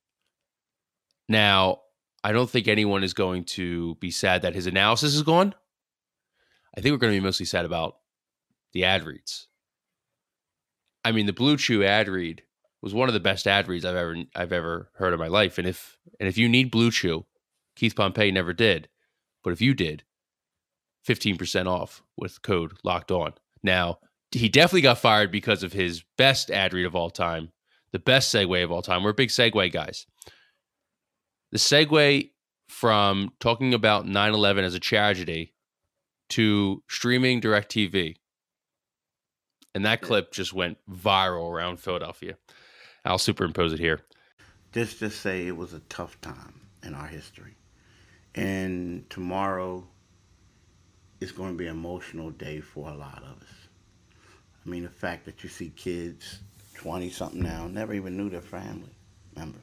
Now, I don't think anyone is going to be sad that his analysis is gone. I think we're going to be mostly sad about the ad reads. I mean, the Blue Chew ad read was one of the best ad reads I've ever I've ever heard in my life. And if and if you need Blue Chew, Keith Pompey never did. But if you did, fifteen percent off with code Locked On. Now, he definitely got fired because of his best ad read of all time, the best segue of all time. We're big segue guys. The segue from talking about nine eleven as a tragedy to streaming DirecTV. And that clip just went viral around Philadelphia. I'll superimpose it here. Just to say it was a tough time in our history. And tomorrow is going to be an emotional day for a lot of us. I mean, the fact that you see kids, twenty-something now, never even knew their family members.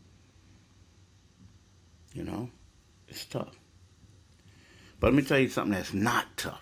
You know, it's tough. But let me tell you something that's not tough.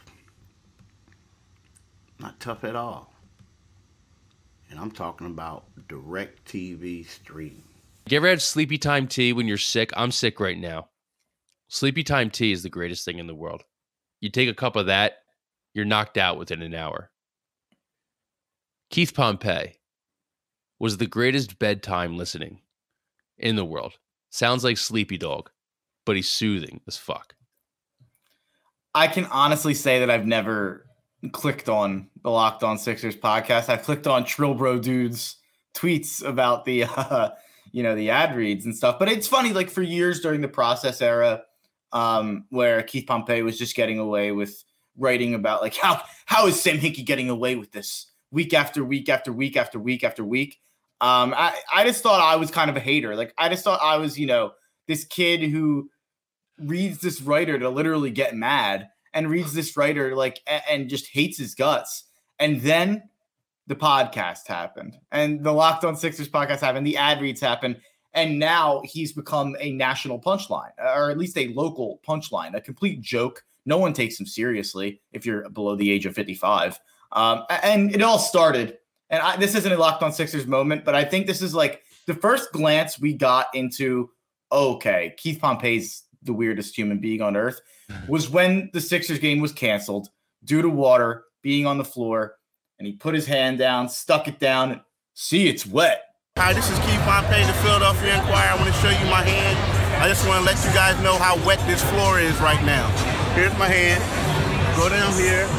Not tough at all. And I'm talking about DirecTV streaming. You ever had Sleepy Time tea when you're sick? I'm sick right now. Sleepy Time tea is the greatest thing in the world. You take a cup of that, you're knocked out within an hour. Keith Pompey was the greatest bedtime listening in the world. Sounds like Sleepy Dog, but he's soothing as fuck. I can honestly say that I've never clicked on the Locked On Sixers podcast. I've clicked on Trill Bro Dude's tweets about the, uh, you know, the ad reads and stuff. But it's funny, like for years during the process era, um, where Keith Pompey was just getting away with writing about like, how, how is Sam Hinkie getting away with this week after week after week after week after week? Um, I, I just thought I was kind of a hater. Like, I just thought I was, you know, this kid who reads this writer to literally get mad and reads this writer like and just hates his guts. And then the podcast happened and the Locked On Sixers podcast happened. The ad reads happened. And now he's become a national punchline, or at least a local punchline, a complete joke. No one takes him seriously if you're below the age of fifty-five. Um, and it all started, and I, this isn't a Locked On Sixers moment, but I think this is like the first glance we got into, okay, Keith Pompey's the weirdest human being on earth, was when the Sixers game was canceled due to water being on the floor, and he put his hand down, stuck it down, and see, it's wet. Hi, this is Keith Pompey, the Philadelphia Inquirer. I want to show you my hand. I just want to let you guys know how wet this floor is right now. Here's my hand. Go down here.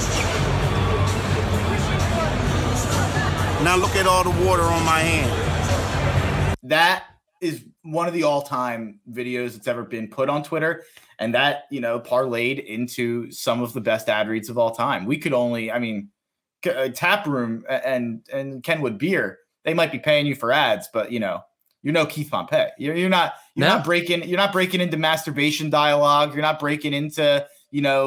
Now look at all the water on my hand. That is one of the all-time videos that's ever been put on Twitter. And that, you know, parlayed into some of the best ad reads of all time. We could only, I mean, Tap Room and, and Kenwood Beer, they might be paying you for ads, but you know, you know, Keith Pompey, you're, you're not, you're no. not breaking, you're not breaking into masturbation dialogue. You're not breaking into, you know,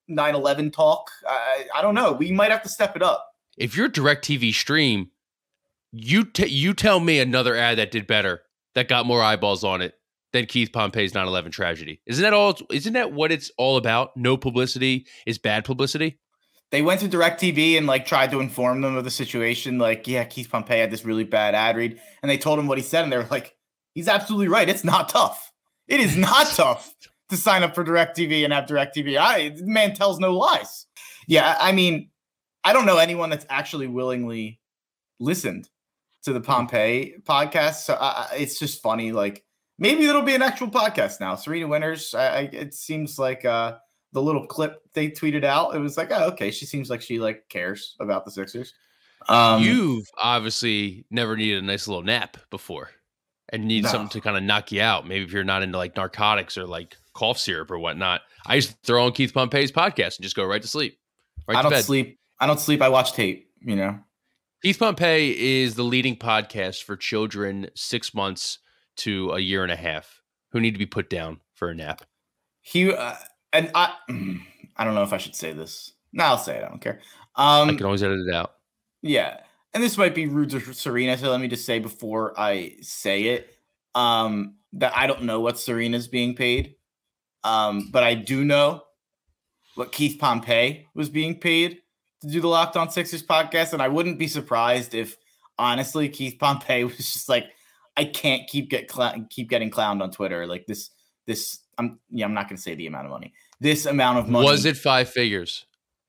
nine eleven talk. I, I don't know. We might have to step it up. If you're DirecTV Stream, you t- you tell me another ad that did better, that got more eyeballs on it than Keith Pompey's nine eleven tragedy. Isn't that all? Isn't that what it's all about? No publicity is bad publicity. They went to DirecTV and like tried to inform them of the situation. Like, yeah, Keith Pompey had this really bad ad read, and they told him what he said, and they were like, he's absolutely right. It's not tough. It is not tough to sign up for DirecTV and have DirecTV. I the man tells no lies. Yeah, I mean, I don't know anyone that's actually willingly listened to the Pompey podcast. So uh, it's just funny. Like, maybe it'll be an actual podcast now. Serena Winters, I, I, it seems like uh, the little clip they tweeted out, it was like, oh, okay, she seems like she like cares about the Sixers. Um, You've obviously never needed a nice little nap before and need No. something to kind of knock you out. Maybe if you're not into like narcotics or like cough syrup or whatnot. I used to throw on Keith Pompey's podcast and just go right to sleep. Right I to don't bed. sleep. I don't sleep. I watch tape, you know. Keith Pompey is the leading podcast for children six months to a year and a half who need to be put down for a nap. He uh, and I I don't know if I should say this. No, I'll say it. I don't care. Um I can always edit it out. Yeah. And this might be rude to Serena, so let me just say before I say it, um, that I don't know what Serena's being paid. Um, but I do know what Keith Pompey was being paid to do the Locked On Sixers podcast. And I wouldn't be surprised if honestly Keith Pompey was just like, I can't keep get cl- keep getting clowned on Twitter. Like this, this, I'm yeah, I'm not gonna say the amount of money. This amount of money. Was it five figures?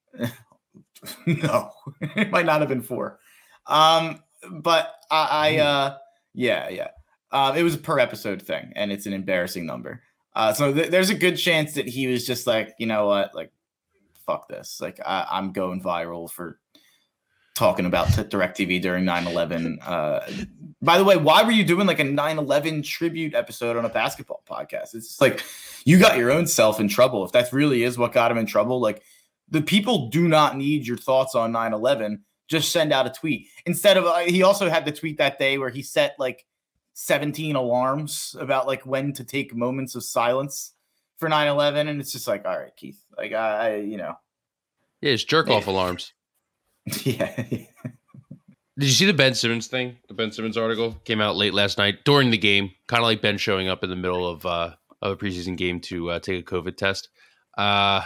No, it might not have been four. Um, but I, I uh, yeah, yeah. Uh, it was a per episode thing, and it's an embarrassing number. Uh, so th- there's a good chance that he was just like, you know what, like, fuck this. Like, I- I'm going viral for talking about t- DirecTV during nine eleven. Uh, by the way, why were you doing like a nine eleven tribute episode on a basketball podcast? It's just like you got your own self in trouble. If that really is what got him in trouble, like the people do not need your thoughts on nine eleven. Just send out a tweet. Instead of, uh, he also had the tweet that day where he set like seventeen alarms about like when to take moments of silence for nine eleven. And it's just like, all right, Keith, like I, I you know. Yeah, it's jerk off alarms. Yeah. Did you see the Ben Simmons thing? The Ben Simmons article came out late last night during the game, kind of like Ben showing up in the middle of, uh, of a preseason game to uh, take a COVID test. Uh,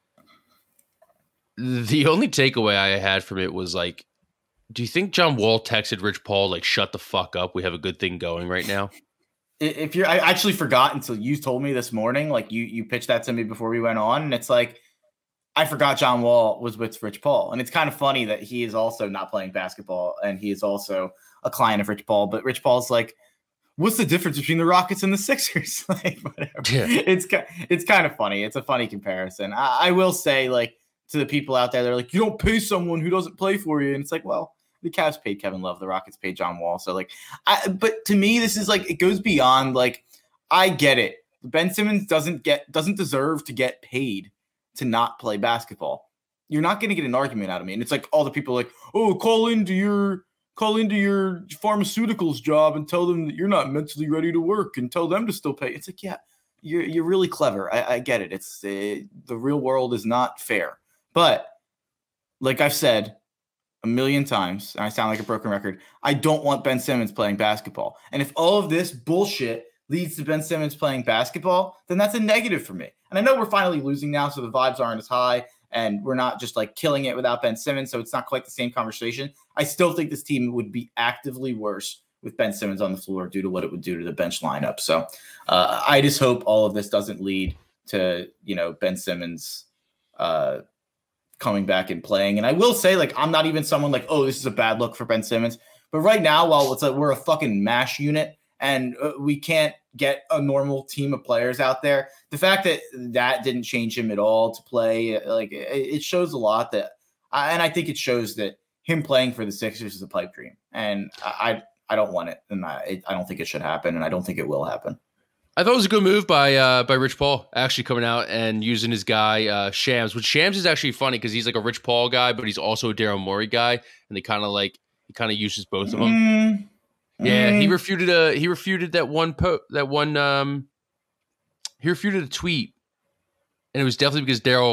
the only takeaway I had from it was like, do you think John Wall texted Rich Paul, like, shut the fuck up? We have a good thing going right now. If you're, I actually forgot until you told me this morning, like you, you pitched that to me before we went on. And it's like, I forgot John Wall was with Rich Paul. And it's kind of funny that he is also not playing basketball and he is also a client of Rich Paul. But Rich Paul's like, what's the difference between the Rockets and the Sixers? Like, whatever. Yeah. It's, it's kind of funny. It's a funny comparison. I, I will say, like, to the people out there, they're like, you don't pay someone who doesn't play for you. And it's like, well, the Cavs paid Kevin Love. The Rockets paid John Wall. So, like, I, but to me, this is like, it goes beyond, like, I get it. Ben Simmons doesn't get, doesn't deserve to get paid to not play basketball. You're not going to get an argument out of me. And it's like all the people are like, oh, call into your, call into your pharmaceuticals job and tell them that you're not mentally ready to work and tell them to still pay. It's like, yeah, you're, you're really clever. I, I get it. It's uh, the real world is not fair. But like I've said a million times, and I sound like a broken record, I don't want Ben Simmons playing basketball. And if all of this bullshit leads to Ben Simmons playing basketball, then that's a negative for me. And I know we're finally losing now, so the vibes aren't as high, and we're not just like killing it without Ben Simmons, so it's not quite the same conversation. I still think this team would be actively worse with Ben Simmons on the floor due to what it would do to the bench lineup. So uh, I just hope all of this doesn't lead to, you know, Ben Simmons uh, coming back and playing. And I will say, like, I'm not even someone like, oh, this is a bad look for Ben Simmons. But right now, while it's like we're a fucking mash unit and uh, we can't get a normal team of players out there, the fact that that didn't change him at all to play, like, it, it shows a lot that, I, and I think it shows that him playing for the Sixers is a pipe dream. And I, I don't want it. And I, I don't think it should happen. And I don't think it will happen. I thought it was a good move by uh, by Rich Paul, actually coming out and using his guy uh, Shams. Which Shams is actually funny because he's like a Rich Paul guy, but he's also a Daryl Morey guy, and they kind of like he kind of uses both of them. Mm, yeah, mm. he refuted a he refuted that one po- that one um he refuted a tweet, and it was definitely because Daryl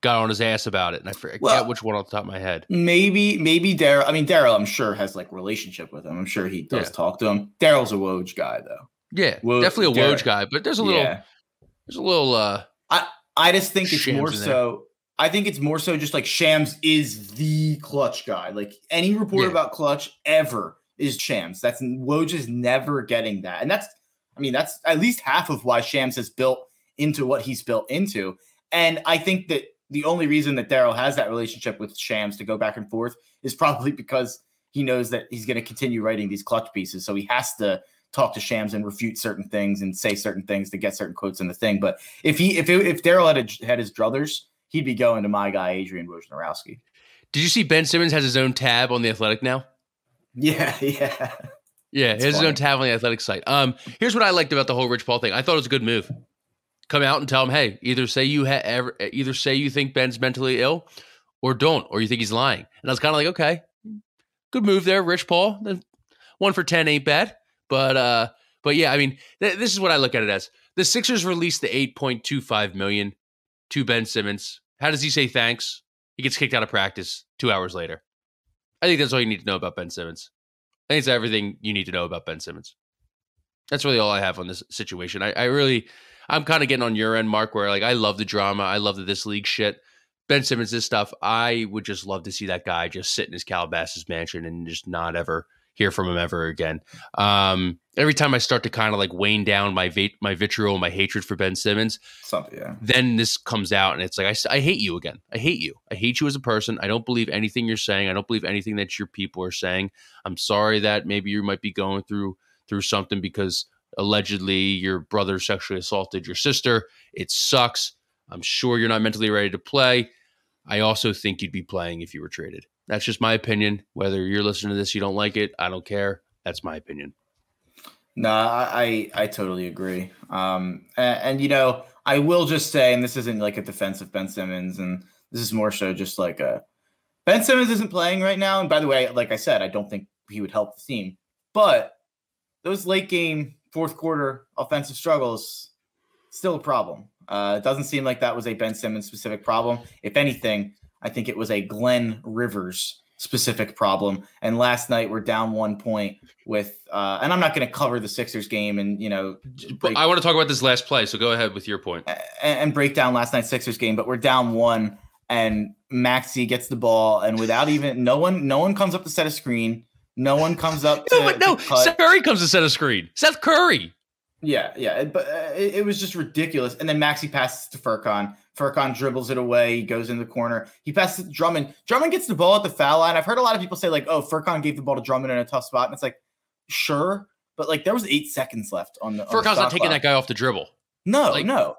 got on his ass about it, and I forget Well, which one off the top of my head. Maybe, maybe Daryl. I mean, Daryl, I'm sure has like relationship with him. I'm sure he does Yeah. talk to him. Daryl's a Woj guy, though. Yeah, Woj- definitely a Daryl- Woj guy, but there's a little, Yeah. there's a little. uh I I just think it's Shams more in there. so. I think it's more so just like Shams is the clutch guy. Like any report Yeah. about clutch ever is Shams. That's Woj is never getting that, and that's. I mean, that's at least half of why Shams has built into what he's built into. And I think that the only reason that Daryl has that relationship with Shams to go back and forth is probably because he knows that he's going to continue writing these clutch pieces. So he has to talk to Shams and refute certain things and say certain things to get certain quotes in the thing. But if he, if it, if Daryl had a, had his druthers, he'd be going to my guy, Adrian Wojnarowski. Did you see Ben Simmons has his own tab on the Athletic now? Yeah. Yeah. Yeah, he has his funny. own tab on the Athletic site. Um, here's what I liked about the whole Rich Paul thing. I thought it was a good move. Come out and tell him, hey, either say you ha- ever, either say you think Ben's mentally ill, or don't, or you think he's lying. And I was kind of like, okay, good move there, Rich Paul. One for ten ain't bad, but uh, but yeah, I mean, th- this is what I look at it as. The Sixers released the eight point two five million to Ben Simmons. How does he say thanks? He gets kicked out of practice two hours later. I think that's all you need to know about Ben Simmons. I think it's everything you need to know about Ben Simmons. That's really all I have on this situation. I, I really, I'm kind of getting on your end, Mark, where like I love the drama. I love the this league shit. Ben Simmons, this stuff, I would just love to see that guy just sit in his Calabasas mansion and just not ever hear from him ever again. Um, every time I start to kind of like wane down my va- my vitriol, my hatred for Ben Simmons, Something. Yeah. then this comes out and it's like, I, s- I hate you again. I hate you. I hate you as a person. I don't believe anything you're saying. I don't believe anything that your people are saying. I'm sorry that maybe you might be going through through something because allegedly your brother sexually assaulted your sister. It sucks. I'm sure you're not mentally ready to play. I also think you'd be playing if you were traded. That's just my opinion. Whether you're listening to this, you don't like it, I don't care. That's my opinion. No, I I, I totally agree. Um, and, and you know, I will just say, and this isn't like a defense of Ben Simmons, and this is more so just like a Ben Simmons isn't playing right now. And by the way, like I said, I don't think he would help the team. But those late game, fourth quarter offensive struggles, still a problem. Uh, it doesn't seem like that was a Ben Simmons specific problem. If anything, I think it was a Glenn Rivers specific problem. And last night we're down one point with, uh, and I'm not going to cover the Sixers game and, you know, break, I want to talk about this last play, so go ahead with your point. and, and break down last night's Sixers game, but we're down one and Maxey gets the ball and without even, no one, no one comes up to set a screen. No one comes up to, no, but no, to cut. Seth Curry comes to set a screen. Seth Curry. Yeah, yeah, but uh, it, it was just ridiculous. And then Maxey passes to Furkan. Furkan dribbles it away. He goes in the corner. He passes to Drummond. Drummond gets the ball at the foul line. I've heard a lot of people say like, "Oh, Furkan gave the ball to Drummond in a tough spot," and it's like, sure, but like there was eight seconds left on the. on the Furkan's shot not taking clock. that guy off the dribble. No, like- no.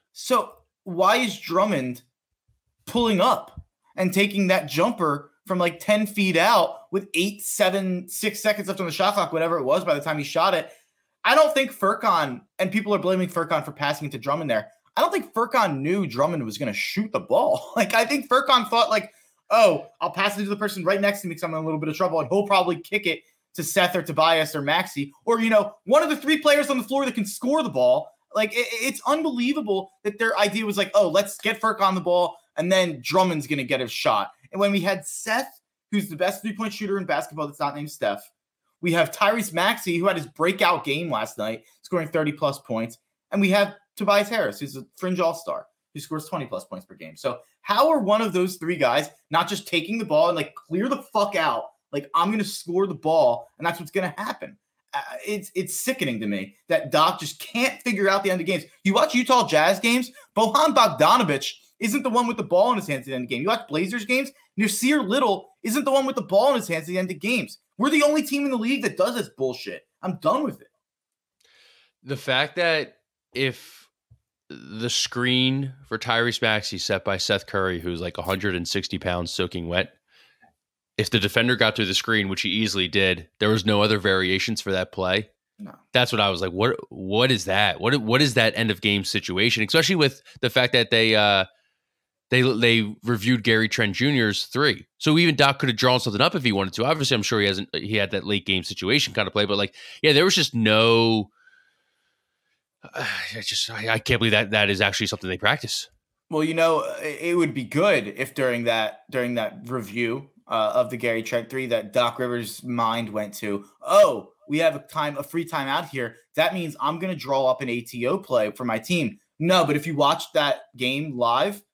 So why is Drummond pulling up and taking that jumper from like ten feet out with eight, seven, six seconds left on the shot clock, whatever it was by the time he shot it? I don't think Furkan, and people are blaming Furkan for passing it to Drummond there. I don't think Furkan knew Drummond was going to shoot the ball. Like, I think Furkan thought like, oh, I'll pass it to the person right next to me because I'm in a little bit of trouble, and he'll probably kick it to Seth or Tobias or Maxey, or, you know, one of the three players on the floor that can score the ball. Like, it, it's unbelievable that their idea was like, oh, let's get Furkan the ball, and then Drummond's going to get a shot. And when we had Seth, who's the best three-point shooter in basketball that's not named Steph, we have Tyrese Maxey, who had his breakout game last night, scoring thirty-plus points. And we have Tobias Harris, who's a fringe all-star, who scores twenty-plus points per game. So how are one of those three guys not just taking the ball and, like, clear the fuck out? Like, I'm going to score the ball, and that's what's going to happen. Uh, it's it's sickening to me that Doc just can't figure out the end of games. You watch Utah Jazz games, Bojan Bogdanovic isn't the one with the ball in his hands at the end of the game. You watch Blazers games, Nasir Little isn't the one with the ball in his hands at the end of games. We're the only team in the league that does this bullshit. I'm done with it. The fact that if the screen for Tyrese Maxey set by Seth Curry, who's like one hundred sixty pounds soaking wet, if the defender got through the screen, which he easily did, there was no other variations for that play. No. That's what I was like, what what is that? What what is that end of game situation? Especially with the fact that they uh they they reviewed Gary Trent Junior's three. So even Doc could have drawn something up if he wanted to. Obviously, I'm sure he hasn't he had that late game situation kind of play, but like, yeah, there was just no uh, I just I, I can't believe that that is actually something they practice. Well, you know, it would be good if during that during that review uh, of the Gary Trent three that Doc Rivers' mind went to, oh, we have a time a free time out here. That means I'm going to draw up an A T O play for my team. No, but if you watch that game live,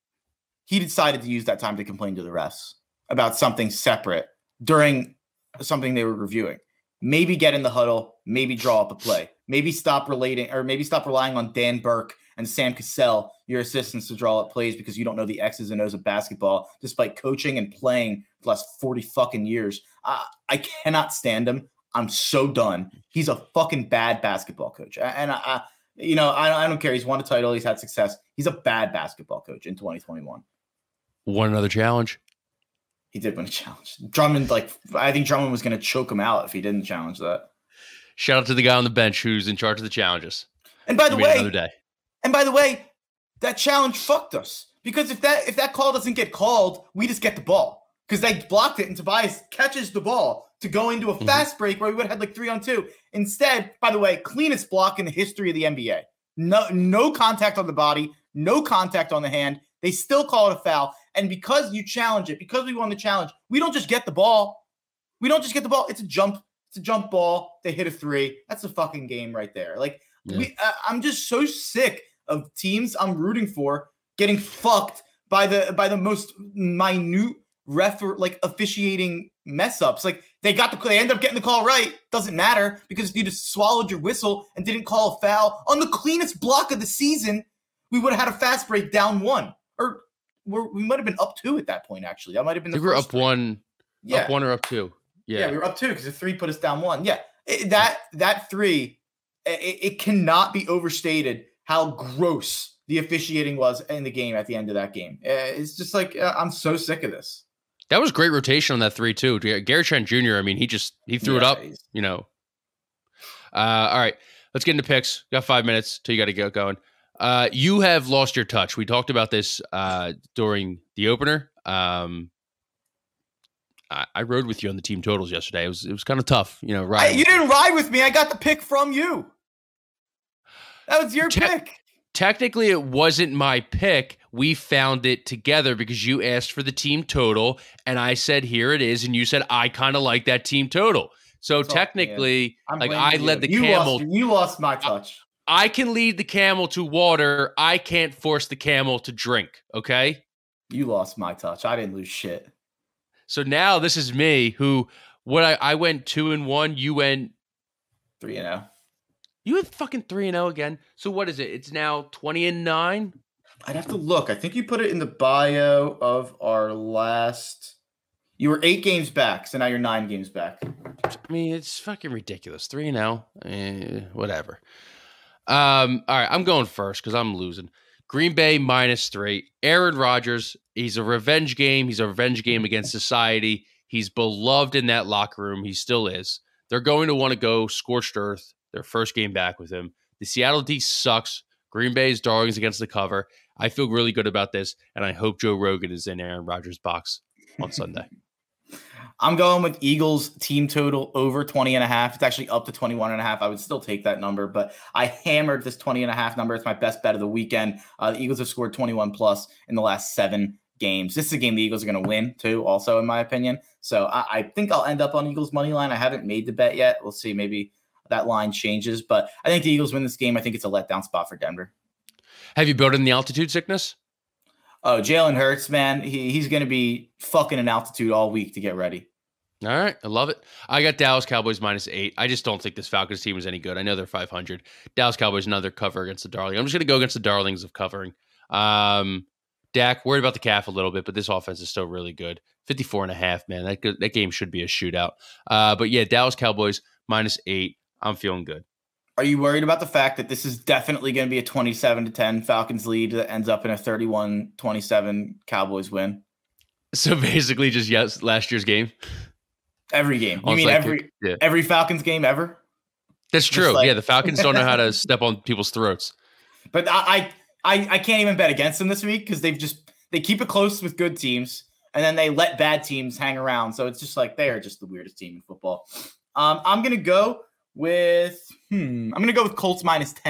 he decided to use that time to complain to the refs about something separate during something they were reviewing. Maybe get in the huddle, maybe draw up a play, maybe stop relating or maybe stop relying on Dan Burke and Sam Cassell, your assistants, to draw up plays because you don't know the X's and O's of basketball, despite coaching and playing for the last forty fucking years. Uh, I cannot stand him. I'm so done. He's a fucking bad basketball coach. And, I, I you know, I, I don't care. He's won a title. He's had success. He's a bad basketball coach in twenty twenty-one. Won another challenge. He did win a challenge. Drummond, like, I think Drummond was going to choke him out if he didn't challenge that. Shout out to the guy on the bench who's in charge of the challenges. And by the way, another day. And by the way, that challenge fucked us because if that if that call doesn't get called, we just get the ball because they blocked it and Tobias catches the ball to go into a mm-hmm. fast break where we would have had like three on two. Instead, by the way, cleanest block in the history of the N B A. No, no contact on the body, no contact on the hand. They still call it a foul. And because you challenge it, because we won the challenge, we don't just get the ball. We don't just get the ball. It's a jump. It's a jump ball. They hit a three. That's a fucking game right there. Like yeah. we, uh, I'm just so sick of teams I'm rooting for getting fucked by the by the most minute ref like officiating mess ups. Like they got the they end up getting the call right. Doesn't matter because if you just swallowed your whistle and didn't call a foul on the cleanest block of the season, we would have had a fast break down one. Or we're, we might have been up two at that point, actually. That might have been the we were up three. one. Yeah. Up one or up two. Yeah, yeah we were up two because the three put us down one. Yeah, it, that that three, it, it cannot be overstated how gross the officiating was in the game at the end of that game. It's just like, uh, I'm so sick of this. That was great rotation on that three, too. Gary Trent Junior, I mean, he just, he threw yeah, it up, you know. Uh, all right, let's get into picks. Got five minutes till you got to get going. Uh, you have lost your touch. We talked about this uh, during the opener. Um, I, I rode with you on the team totals yesterday. It was, it was kind of tough, you know. I, you didn't ride with me. I got the pick from you. That was your Te- pick. Technically, it wasn't my pick. We found it together because you asked for the team total, and I said, here it is, and you said, I kind of like that team total. So That's technically, like I led you. the you camel. Lost, you lost my touch. I, I can lead the camel to water. I can't force the camel to drink, okay? You lost my touch. I didn't lose shit. So now this is me who, what I, I went two and one, you went three and oh. You went fucking three and zero again. So what is it? It's now twenty and nine. I'd have to look. I think you put it in the bio of our last. You were eight games back, so now you're nine games back. I mean, it's fucking ridiculous. Three and zero, eh, whatever. Um, all right, I'm going first because I'm losing. Green Bay minus three. Aaron Rodgers. He's a revenge game. He's a revenge game against society. He's beloved in that locker room. He still is. They're going to want to go scorched earth. Their first game back with him. The Seattle D sucks. Green Bay's darlings against the cover. I feel really good about this, and I hope Joe Rogan is in Aaron Rodgers' box on Sunday. I'm going with Eagles team total over twenty and a half. It's actually up to twenty-one and a half. I would still take that number, but I hammered this twenty and a half number. It's my best bet of the weekend. Uh, the Eagles have scored twenty-one plus in the last seven games. This is a game the Eagles are going to win too, also in my opinion. So I, I think I'll end up on Eagles money line. I haven't made the bet yet. We'll see. Maybe that line changes, but I think the Eagles win this game. I think it's a letdown spot for Denver. Have you built in the altitude sickness? Oh, Jalen Hurts, man. He, he's going to be fucking in altitude all week to get ready. All right. I love it. I got Dallas Cowboys minus eight. I just don't think this Falcons team is any good. I know they're five hundred. Dallas Cowboys, another cover against the Darlings. I'm just going to go against the Darlings of covering. Um, Dak, worried about the calf a little bit, but this offense is still really good. fifty-four and a half, man. That, that game should be a shootout. Uh, but yeah, Dallas Cowboys minus eight. I'm feeling good. Are you worried about the fact that this is definitely going to be a twenty-seven to ten Falcons lead that ends up in a thirty-one twenty-seven Cowboys win? So basically just yes, last year's game? Every game. You mean like every yeah. every Falcons game ever? That's true. Like, yeah, the Falcons don't know how to step on people's throats. But I I, I can't even bet against them this week because they've just they keep it close with good teams and then they let bad teams hang around. So it's just like they are just the weirdest team in football. Um, I'm gonna go with hmm. I'm gonna go with Colts minus ten.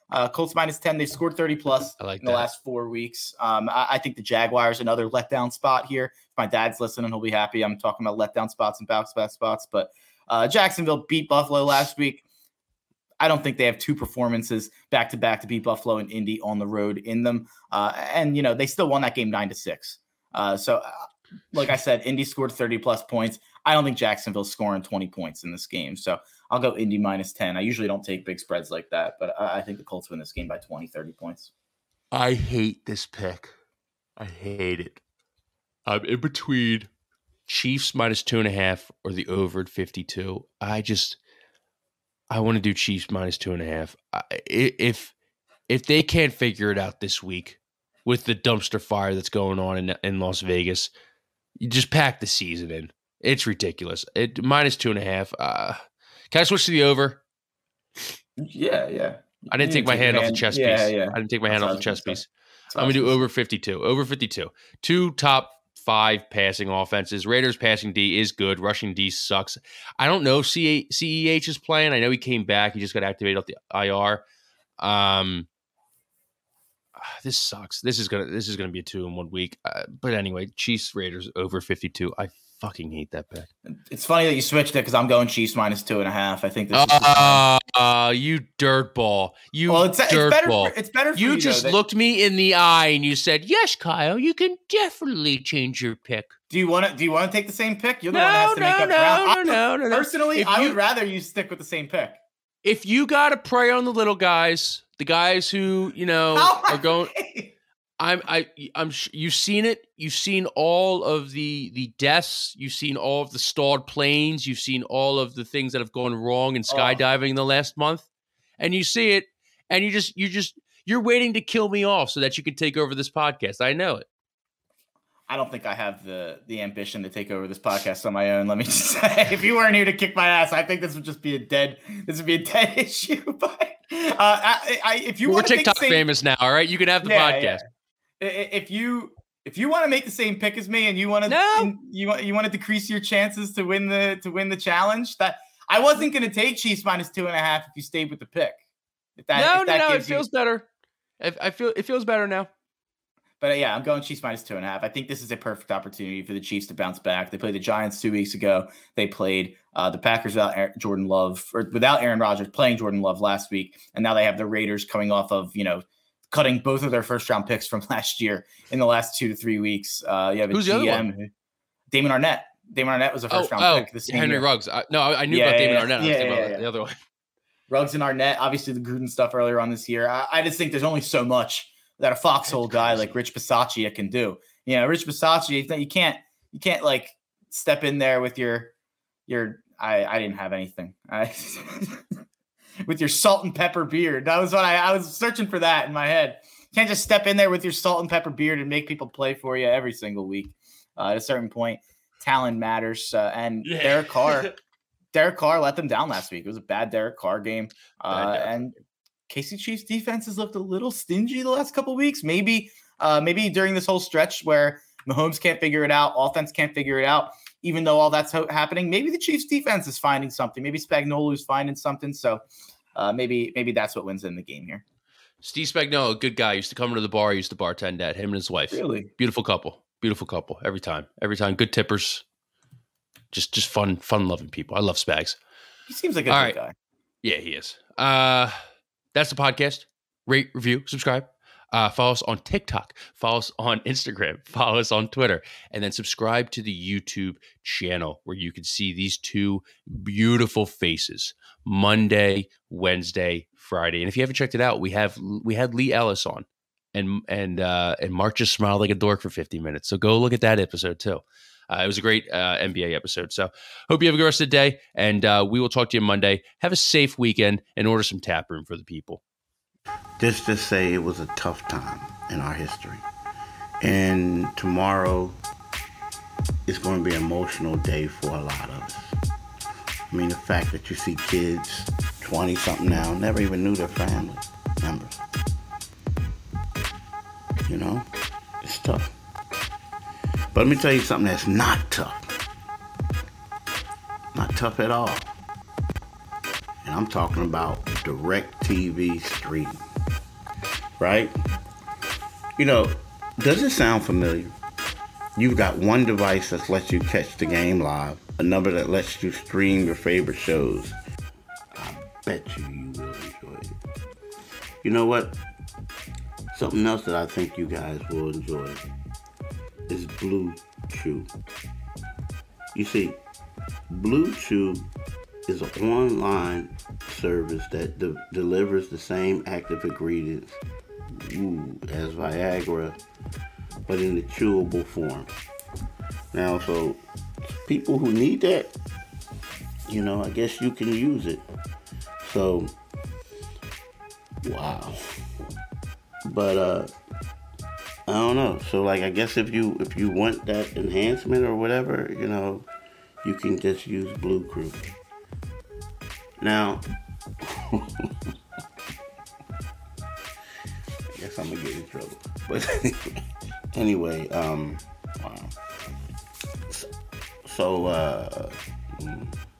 Uh, Colts minus ten. They've scored thirty plus I like in the that. last four weeks. Um, I, I think the Jaguars another letdown spot here. If my dad's listening, he'll be happy. I'm talking about letdown spots and bounce back spots. But uh, Jacksonville beat Buffalo last week. I don't think they have two performances back to back to beat Buffalo and Indy on the road in them. Uh, and, you know, they still won that game nine to six. Uh, so, uh, like I said, Indy scored thirty plus points. I don't think Jacksonville's scoring twenty points in this game. So I'll go Indy minus ten. I usually don't take big spreads like that, but I, I think the Colts win this game by twenty, thirty points. I hate this pick. I hate it. I'm in between Chiefs minus two and a half or the over at fifty-two. I just, I want to do Chiefs minus two and a half. I, if if they can't figure it out this week with the dumpster fire that's going on in in Las Vegas, you just pack the season in. It's ridiculous. It minus two and a half. Uh, can I switch to the over? Yeah, yeah. I didn't You take my hand off the chess yeah, piece. Yeah. I didn't take my hand That's off what the I was chess gonna piece. say. That's what I I'm was gonna do gonna over fifty-two. Over fifty-two. Two top five passing offenses. Raiders passing D is good. Rushing D sucks. I don't know if C E H is playing. I know he came back. He just got activated off the I R. Um, this sucks. This is gonna this is gonna be a two in one week. Uh, but anyway, Chiefs Raiders over fifty-two. I fucking hate that pick. It's funny that you switched it because I'm going Chiefs minus two and a half. I think this is Uh, uh, you dirtball. You well, it's, it's dirtball. better. For, it's better. For You you just though, that- looked me in the eye and you said, "Yes, Kyle, you can definitely change your pick." Do you want to? Do you want to take the same pick? You're the No, one that has to no, make up no, ground. no, I would- no, no, no. Personally, If I you- would rather you stick with the same pick. If you got to prey on the little guys, the guys who you know How are going, I'm, I, I'm. sh- You've seen it. You've seen all of the the deaths. You've seen all of the stalled planes. You've seen all of the things that have gone wrong in skydiving in the last month, and you see it, and you just, you just, you're waiting to kill me off so that you can take over this podcast. I know it. I don't think I have the the ambition to take over this podcast on my own. Let me just say, if you weren't here to kick my ass, I think this would just be a dead. This would be a dead issue. But uh, I, I, if you We're want to TikTok same, famous now. All right, you can have the Yeah, podcast. yeah. I- If you if you want to make the same pick as me and you want to No. you want you want to decrease your chances to win the to win the challenge, that I wasn't going to take Chiefs minus two and a half if you stayed with the pick. If that, no, if no, that no. It gives you- feels better. I, I feel it feels better now. But uh, yeah, I'm going Chiefs minus two and a half. I think this is a perfect opportunity for the Chiefs to bounce back. They played the Giants two weeks ago. They played uh, the Packers without Aaron, Jordan Love, or without Aaron Rodgers playing Jordan Love last week, and now they have the Raiders coming off of you know cutting both of their first round picks from last year in the last two to three weeks. Uh, you have a Who's the other G M, Damon Arnett. Damon Arnett was a first oh, round oh, pick. This Henry Ruggs. I, no, I, I knew Yeah, about Damon yeah, Arnett. I was yeah, thinking yeah, about yeah. the other one. Ruggs and Arnett, obviously the Gruden stuff earlier on this year. I, I just think there's only so much that a foxhole guy like Rich Bisaccia can do. You know, Rich Bisaccia, you can't you can't like step in there with your your I I didn't have anything. I with your salt and pepper beard. That was what I I was searching for that in my head. You can't just step in there with your salt and pepper beard and make people play for you every single week. Uh, at a certain point, talent matters. Uh, and Yeah. Derek Carr, Derek Carr let them down last week. It was a bad Derek Carr game. Uh, Derek. and K C Chiefs defense has looked a little stingy the last couple of weeks. Maybe, uh, maybe during this whole stretch where Mahomes can't figure it out, offense can't figure it out, even though all that's ho- happening, maybe the Chiefs defense is finding something. Maybe Spagnuolo's finding something. So uh, maybe, maybe that's what wins in the game here. Steve Spagnuolo, good guy. Used to come to the bar. Used to bartend at him and his wife. Really? Beautiful couple. Beautiful couple. Every time. Every time. Good tippers. Just, just fun, fun loving people. I love Spags. He seems like a All good right. guy. Yeah, he is. Uh, that's the podcast. Rate, review, subscribe. Uh, follow us on TikTok. Follow us on Instagram. Follow us on Twitter. And then subscribe to the YouTube channel where you can see these two beautiful faces Monday, Wednesday, Friday. And if you haven't checked it out, we have we had Lee Ellis on. And and uh, and Mark just smiled like a dork for fifty minutes. So go look at that episode too. Uh, it was a great uh, N B A episode. So hope you have a good rest of the day. And uh, we will talk to you Monday. Have a safe weekend and order some tap room for the people. Just to say it was a tough time in our history. And tomorrow is going to be an emotional day for a lot of us. I mean, the fact that you see kids, twenty-something now, never even knew their family members. You know, it's tough. But let me tell you something that's not tough. Not tough at all. And I'm talking about DirecTV streaming. right? You know, does it sound familiar? You've got one device that lets you catch the game live, a number that lets you stream your favorite shows. I bet you you will enjoy it. You know what? Something else that I think you guys will enjoy is Blue Chew. You see, Blue Chew is an online service that de- delivers the same active ingredients ooh, as Viagra, but in the chewable form. Now, so people who need that, you know, I guess you can use it. So, wow. But uh, I don't know. So, like, I guess if you if you want that enhancement or whatever, you know, you can just use Blue Chew. Now, I guess I'm gonna get in trouble. But anyway, um, wow. So, uh,